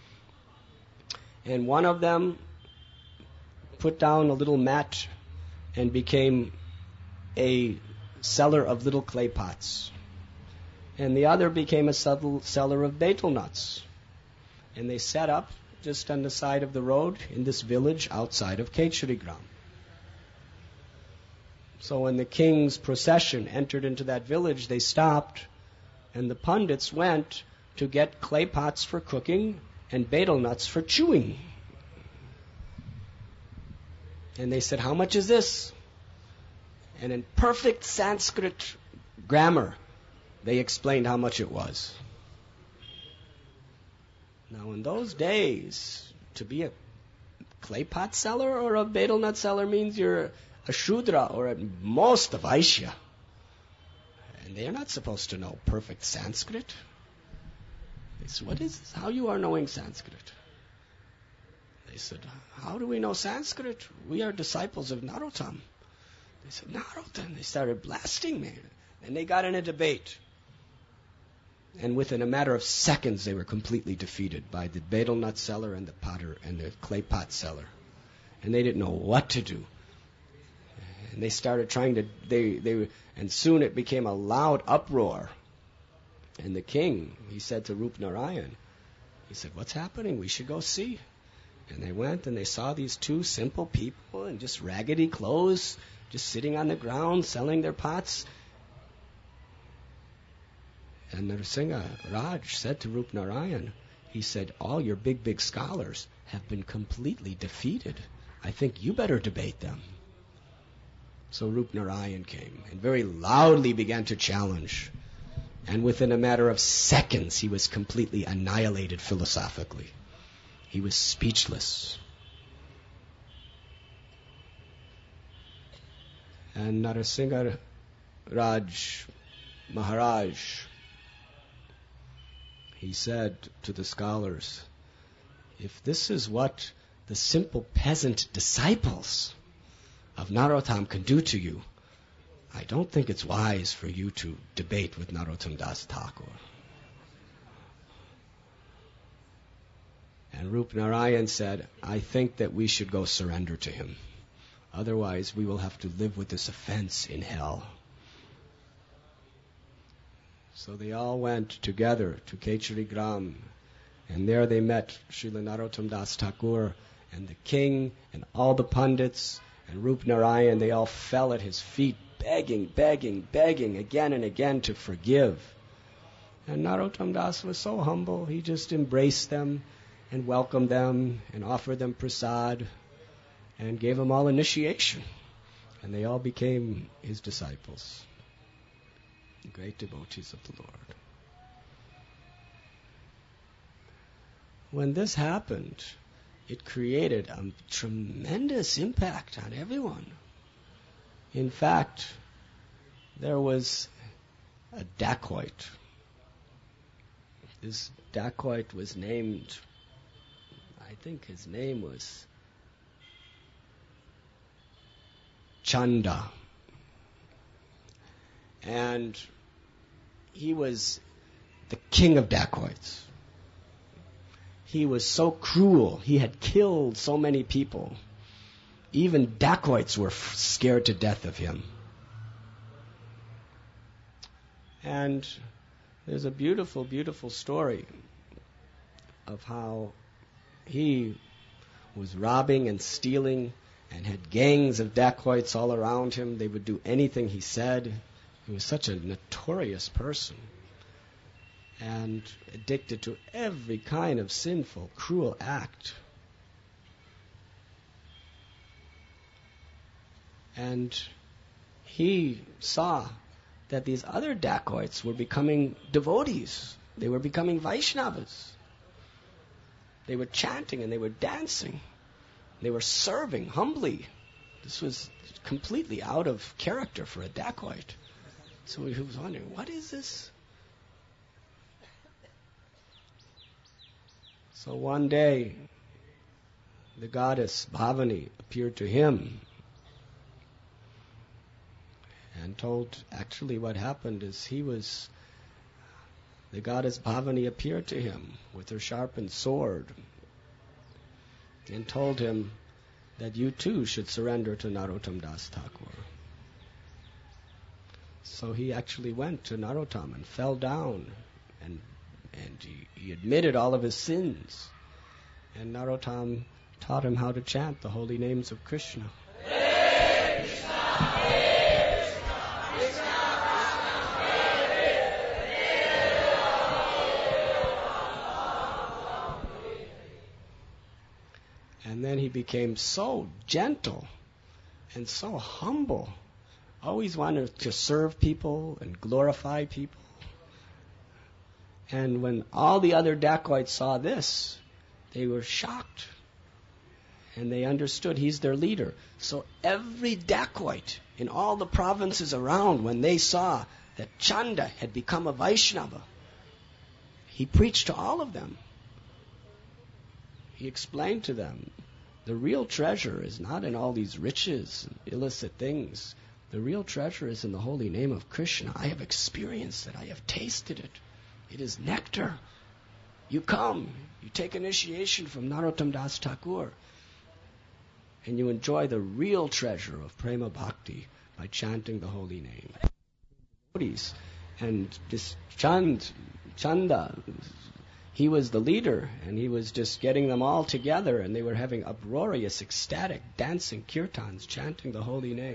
And one of them put down a little mat and became a seller of little clay pots. And the other became a seller of betel nuts. And they set up just on the side of the road in this village outside of Kechari Gram. So when the king's procession entered into that village, they stopped, and the pundits went to get clay pots for cooking and betel nuts for chewing. And they said, how much is this? And in perfect Sanskrit grammar, they explained how much it was. Now in those days, to be a clay pot seller or a betel nut seller means you're a Shudra or at most a Vaishya. And they're not supposed to know perfect Sanskrit. They said, what is this? How you are knowing Sanskrit? They said, how do we know Sanskrit? We are disciples of Narottam. They said, Narottam. They started blasting me. And they got in a debate. And within a matter of seconds, they were completely defeated by the betel nut seller and the potter and the clay pot seller. and they didn't know what to do. And they started trying to, they, they, and soon it became a loud uproar. And the king, he said to Rup Narayan, he said, what's happening? We should go see. And they went and they saw these two simple people in just raggedy clothes, just sitting on the ground, selling their pots. And Narasimha Raj said to Rup Narayan, he said, all your big, big scholars have been completely defeated. I think you better debate them. So Rup Narayan came and very loudly began to challenge. And within a matter of seconds, he was completely annihilated philosophically. He was speechless. And Narasimha Raj Maharaj, he said to the scholars, if this is what the simple peasant disciples of Narottam can do to you, I don't think it's wise for you to debate with Narottam Das Thakur. And Rup Narayan said, I think that we should go surrender to him. Otherwise, we will have to live with this offense in hell. So they all went together to Kechari Gram, and there they met Srila Narottam Das Thakur and the king and all the pundits and Rup Narayan. They all fell at his feet, begging, begging, begging again and again to forgive. And Narottam Das was so humble, he just embraced them and welcomed them and offered them prasad and gave them all initiation. And they all became his disciples, great devotees of the Lord. When this happened, it created a tremendous impact on everyone. In fact, there was a dacoit. This dacoit was named, I think his name was Chanda. And he was the king of dacoits. He was so cruel. He had killed so many people. Even dacoits were f- scared to death of him. And there's a beautiful, beautiful story of how he was robbing and stealing and had gangs of dacoits all around him. They would do anything he said. He was such a notorious person and addicted to every kind of sinful, cruel act. And he saw that these other dacoits were becoming devotees. They were becoming Vaishnavas. They were chanting and they were dancing. They were serving humbly. This was completely out of character for a dacoit. So he was wondering, what is this? So one day, the goddess Bhavani appeared to him and told, actually what happened is he was, the goddess Bhavani appeared to him with her sharpened sword and told him that you too should surrender to Narottam Das Thakur. So he actually went to Narottam and fell down and and he, he admitted all of his sins. And Narottam taught him how to chant the holy names of Krishna. Hare Krishna, Hare Krishna, Krishna Krishna, and then he became so gentle and so humble, always wanted to serve people and glorify people. And when all the other dacoits saw this, they were shocked. And they understood he's their leader. So every dacoit in all the provinces around, when they saw that Chanda had become a Vaishnava, he preached to all of them. He explained to them, the real treasure is not in all these riches and illicit things. The real treasure is in the holy name of Krishna. I have experienced it. I have tasted it. It is nectar. You come, you take initiation from Narottam Das Thakur. and you enjoy the real treasure of prema bhakti by chanting the holy name. Devotees. And this Chand, Chanda, he was the leader, and he was just getting them all together, and they were having uproarious, ecstatic, dancing kirtans, chanting the holy name.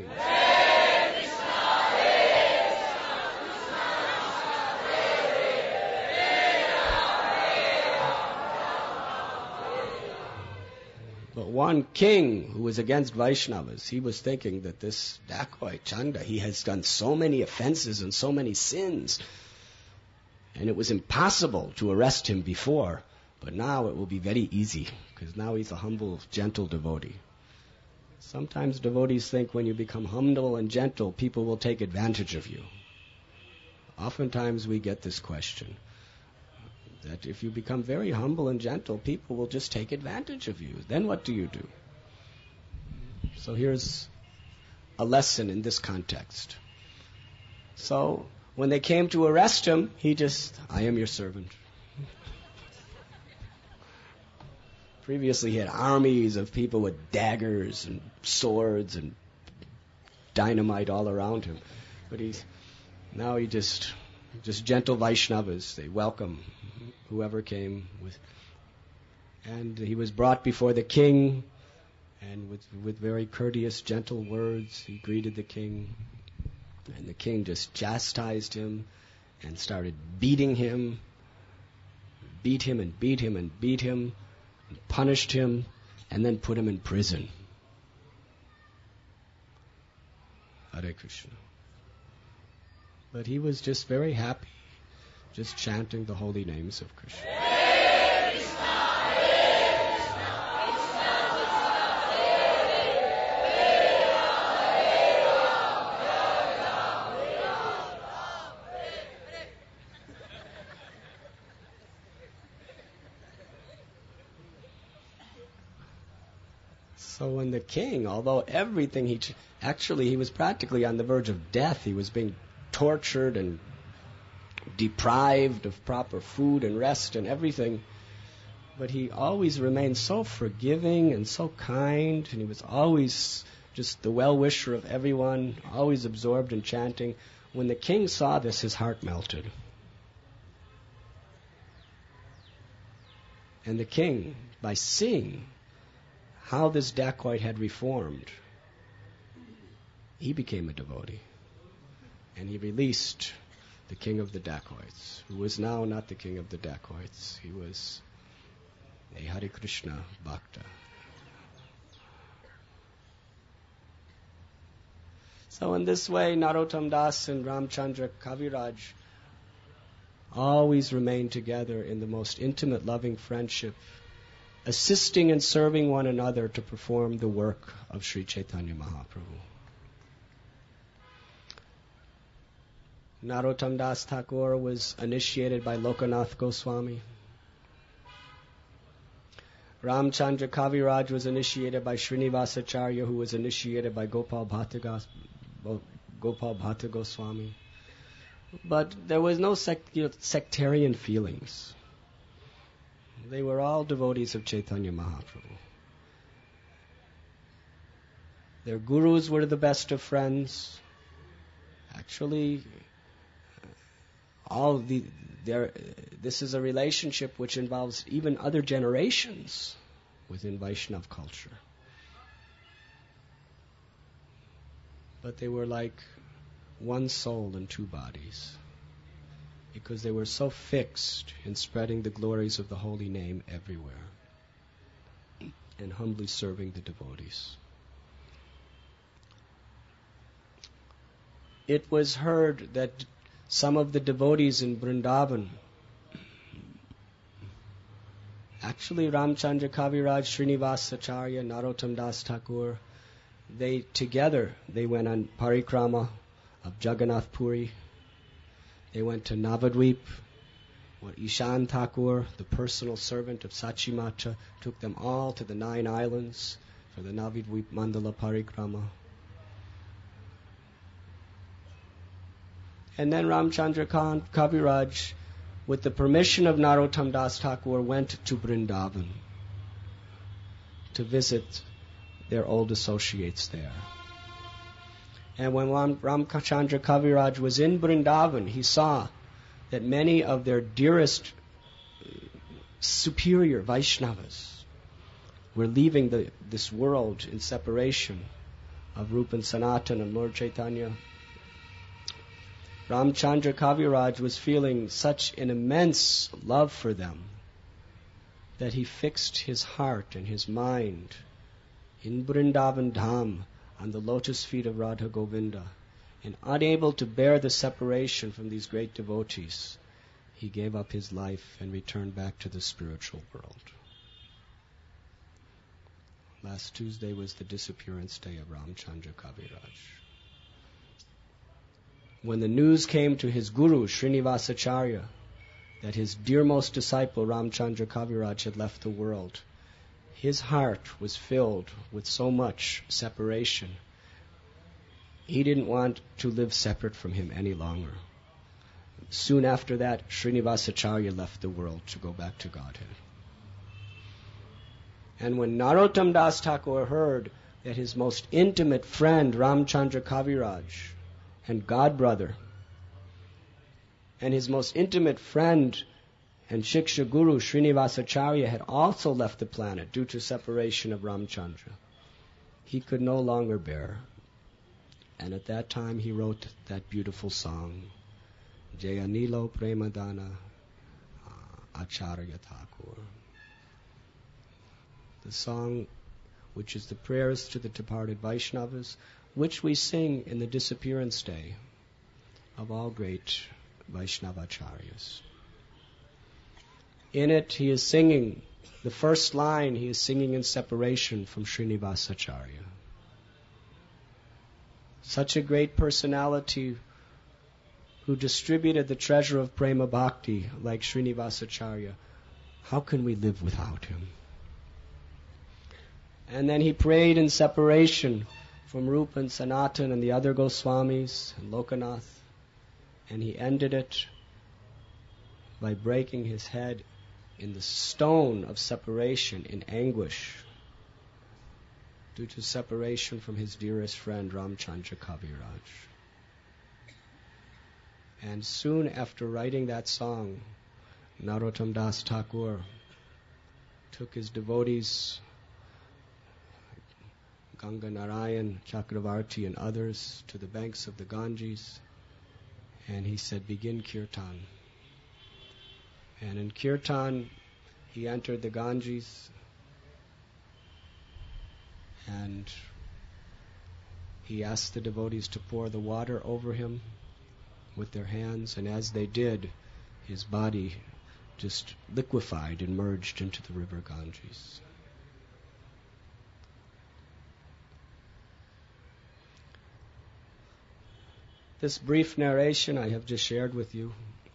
But one king who was against Vaishnavas, he was thinking that this dacoit Chanda, he has done so many offenses and so many sins, and it was impossible to arrest him before, but now it will be very easy, because now he's a humble, gentle devotee. Sometimes devotees think when you become humble and gentle, people will take advantage of you. Oftentimes we get this question, that if you become very humble and gentle, people will just take advantage of you. Then what do you do? So here's a lesson in this context. So when they came to arrest him, he just, I am your servant. Previously he had armies of people with daggers and swords and dynamite all around him. But he's, now he just, just gentle Vaishnavas, they welcome whoever came with, and he was brought before the king, and with with very courteous, gentle words, he greeted the king, and the king just chastised him and started beating him, beat him and beat him and beat him, and punished him, and then put him in prison. Hare Krishna. But he was just very happy, just chanting the holy names of Krishna. Hare Krishna, Hare Krishna, Krishna Krishna, Hare Hare, Hare Ram, Hare Ram, Hare Hare. So when the king, although everything he, ch- actually he was practically on the verge of death, he was being tortured and deprived of proper food and rest and everything, but he always remained so forgiving and so kind, and he was always just the well-wisher of everyone, always absorbed in chanting. When the king saw this, his heart melted. And the king, by seeing how this dacoit had reformed, he became a devotee, and he released the king of the dacoits, who was now not the king of the dacoits. He was a Hare Krishna Bhakta. So in this way, Narottam Das and Ramchandra Kaviraj always remained together in the most intimate, loving friendship, assisting and serving one another to perform the work of Sri Chaitanya Mahaprabhu. Narottam Das Thakur was initiated by Lokanath Goswami. Ramchandra Kaviraj was initiated by Srinivasacharya, who was initiated by Gopal Bhatta, Gopal Bhatta Goswami. But there was no sect- sectarian feelings. They were all devotees of Chaitanya Mahaprabhu. Their gurus were the best of friends. Actually, all the there. This is a relationship which involves even other generations within Vaishnava culture. But they were like one soul in two bodies, because they were so fixed in spreading the glories of the holy name everywhere and humbly serving the devotees. It was heard that some of the devotees in Vrindavan, actually Ramchandra Kaviraj, Srinivasacharya, Narottam Das Thakur, they together, they went on parikrama of Jagannath Puri. They went to Navadvip, where Ishan Thakur, the personal servant of Sachimata, took them all to the nine islands for the Navadvip Mandala parikrama. And then Ramchandra Khan Kaviraj, with the permission of Narottam Das Thakur, went to Vrindavan to visit their old associates there. And when Ram, Ramchandra Kaviraj was in Vrindavan, he saw that many of their dearest superior Vaishnavas were leaving the, this world in separation of Rupa and Sanatana and Lord Chaitanya. Ramchandra Kaviraj was feeling such an immense love for them that he fixed his heart and his mind in Vrindavan Dham on the lotus feet of Radha Govinda, and unable to bear the separation from these great devotees, he gave up his life and returned back to the spiritual world. Last Tuesday was the disappearance day of Ramchandra Kaviraj. When the news came to his guru, Srinivasacharya, that his dearmost disciple Ramchandra Kaviraj had left the world, his heart was filled with so much separation. He didn't want to live separate from him any longer. Soon after that, Srinivasacharya left the world to go back to Godhead. And when Narottam Das Thakur heard that his most intimate friend Ramchandra Kaviraj and godbrother and his most intimate friend and Shiksha Guru Srinivasacharya had also left the planet due to separation of Ramchandra, he could no longer bear. And at that time he wrote that beautiful song, Jayanilo Premadana uh, Acharya Thakur. The song which is the prayers to the departed Vaishnavas, which we sing in the disappearance day of all great Vaishnavacharyas. In it, he is singing, the first line, he is singing in separation from Srinivasacharya. Such a great personality who distributed the treasure of prema bhakti like Srinivasacharya. How can we live without him? And then he prayed in separation from Rupa and Sanatan and the other Goswamis and Lokanath, and he ended it by breaking his head in the stone of separation in anguish due to separation from his dearest friend Ramchandra Kaviraj. And soon after writing that song, Narottam Das Thakur took his devotees, Ganga Narayan, Chakravarti and others, to the banks of the Ganges, and he said, begin kirtan. And in kirtan, he entered the Ganges, and he asked the devotees to pour the water over him with their hands, and as they did, his body just liquefied and merged into the river Ganges. This brief narration I have just shared with you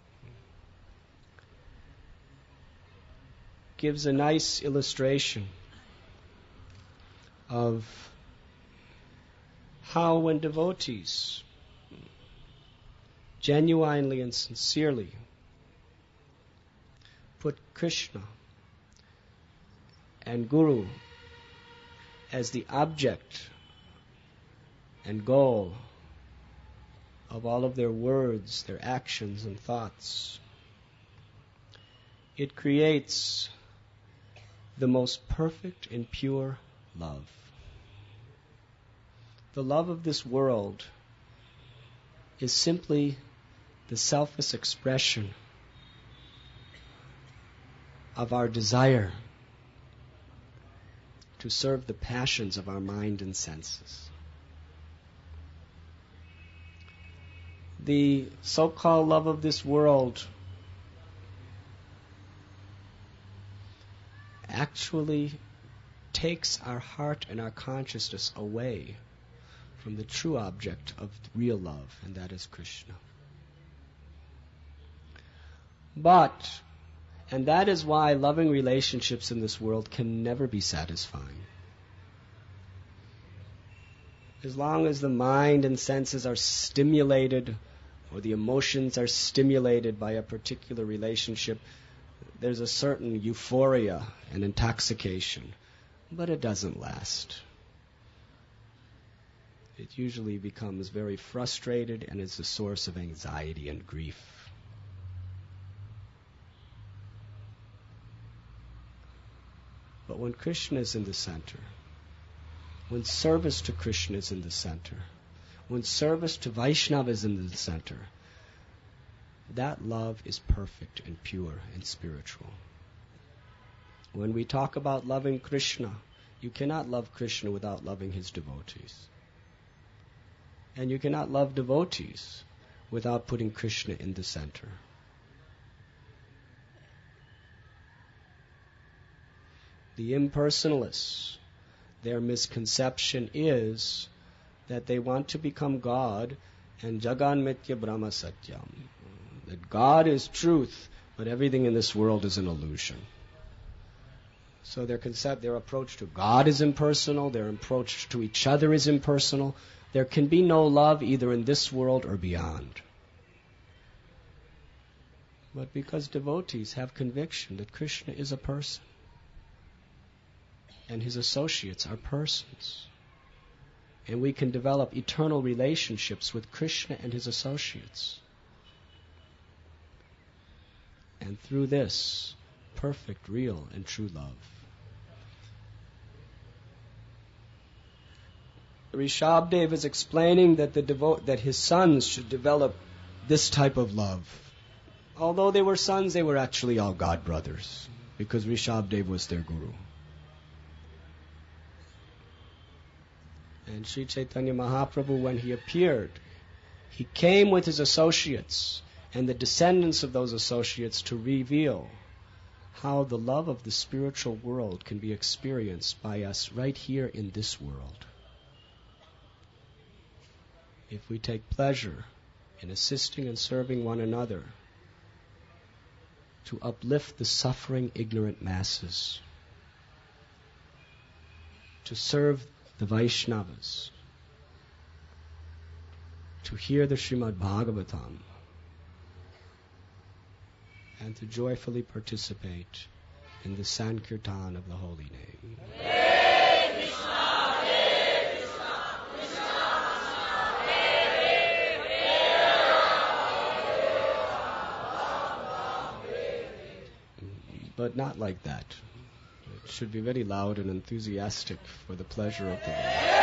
gives a nice illustration of how when devotees genuinely and sincerely put Krishna and Guru as the object and goal of all of their words, their actions and thoughts, it creates the most perfect and pure love. The love of this world is simply the selfless expression of our desire to serve the passions of our mind and senses. The so-called love of this world actually takes our heart and our consciousness away from the true object of real love, and that is Krishna. But, and that is why loving relationships in this world can never be satisfying. As long as the mind and senses are stimulated, or the emotions are stimulated by a particular relationship, there's a certain euphoria and intoxication, but it doesn't last. it usually becomes very frustrated and is a source of anxiety and grief. But when Krishna is in the center, when service to Krishna is in the center, when service to Vaishnava is in the center, that love is perfect and pure and spiritual. When we talk about loving Krishna, you cannot love Krishna without loving his devotees. And you cannot love devotees without putting Krishna in the center. The impersonalists, their misconception is that they want to become God and Jagan Mitya Brahma Satyam. That God is truth, but everything in this world is an illusion. So their concept, their approach to God is impersonal, their approach to each other is impersonal. There can be no love either in this world or beyond. But because devotees have conviction that Krishna is a person, and his associates are persons, and we can develop eternal relationships with Krishna and his associates. And through this, perfect, real, and true love. Rishabdev is explaining that the devo- that his sons should develop this type of love. Although they were sons, they were actually all God brothers, because Rishabdev was their guru. And Sri Chaitanya Mahaprabhu, when he appeared, he came with his associates and the descendants of those associates to reveal how the love of the spiritual world can be experienced by us right here in this world. If we take pleasure in assisting and serving one another to uplift the suffering, ignorant masses, to serve the Vaishnavas, to hear the Srimad Bhagavatam, and to joyfully participate in the Sankirtan of the holy name. Hare Krishna, Hare Krishna, Krishna Krishna, Hare Hare, but not like that. It should be very loud and enthusiastic for the pleasure of the Lord.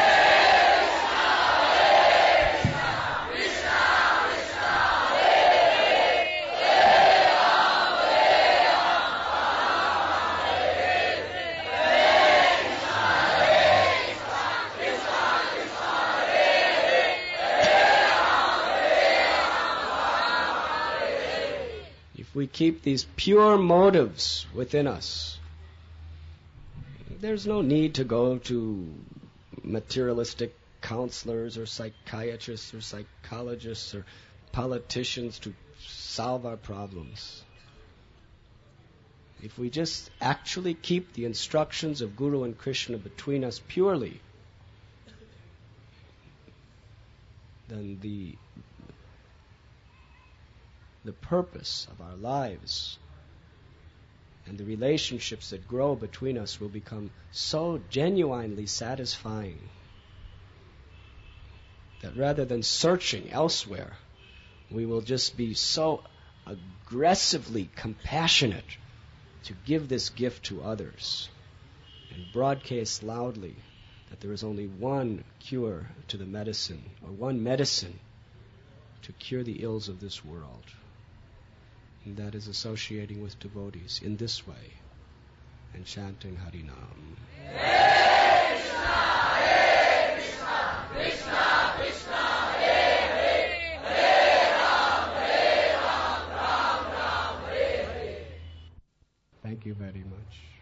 If we keep these pure motives within us, there's no need to go to materialistic counselors or psychiatrists or psychologists or politicians to solve our problems. If we just actually keep the instructions of Guru and Krishna between us purely, then the the purpose of our lives and the relationships that grow between us will become so genuinely satisfying that rather than searching elsewhere, we will just be so aggressively compassionate to give this gift to others and broadcast loudly that there is only one cure to the medicine, or one medicine to cure the ills of this world. And that is associating with devotees in this way and chanting Harinam. Hare Krishna, Hare Krishna, Krishna Krishna, Hare Hare, Hare Ram, Hare Ram, Ram Ram, Hare Hare. Thank you very much.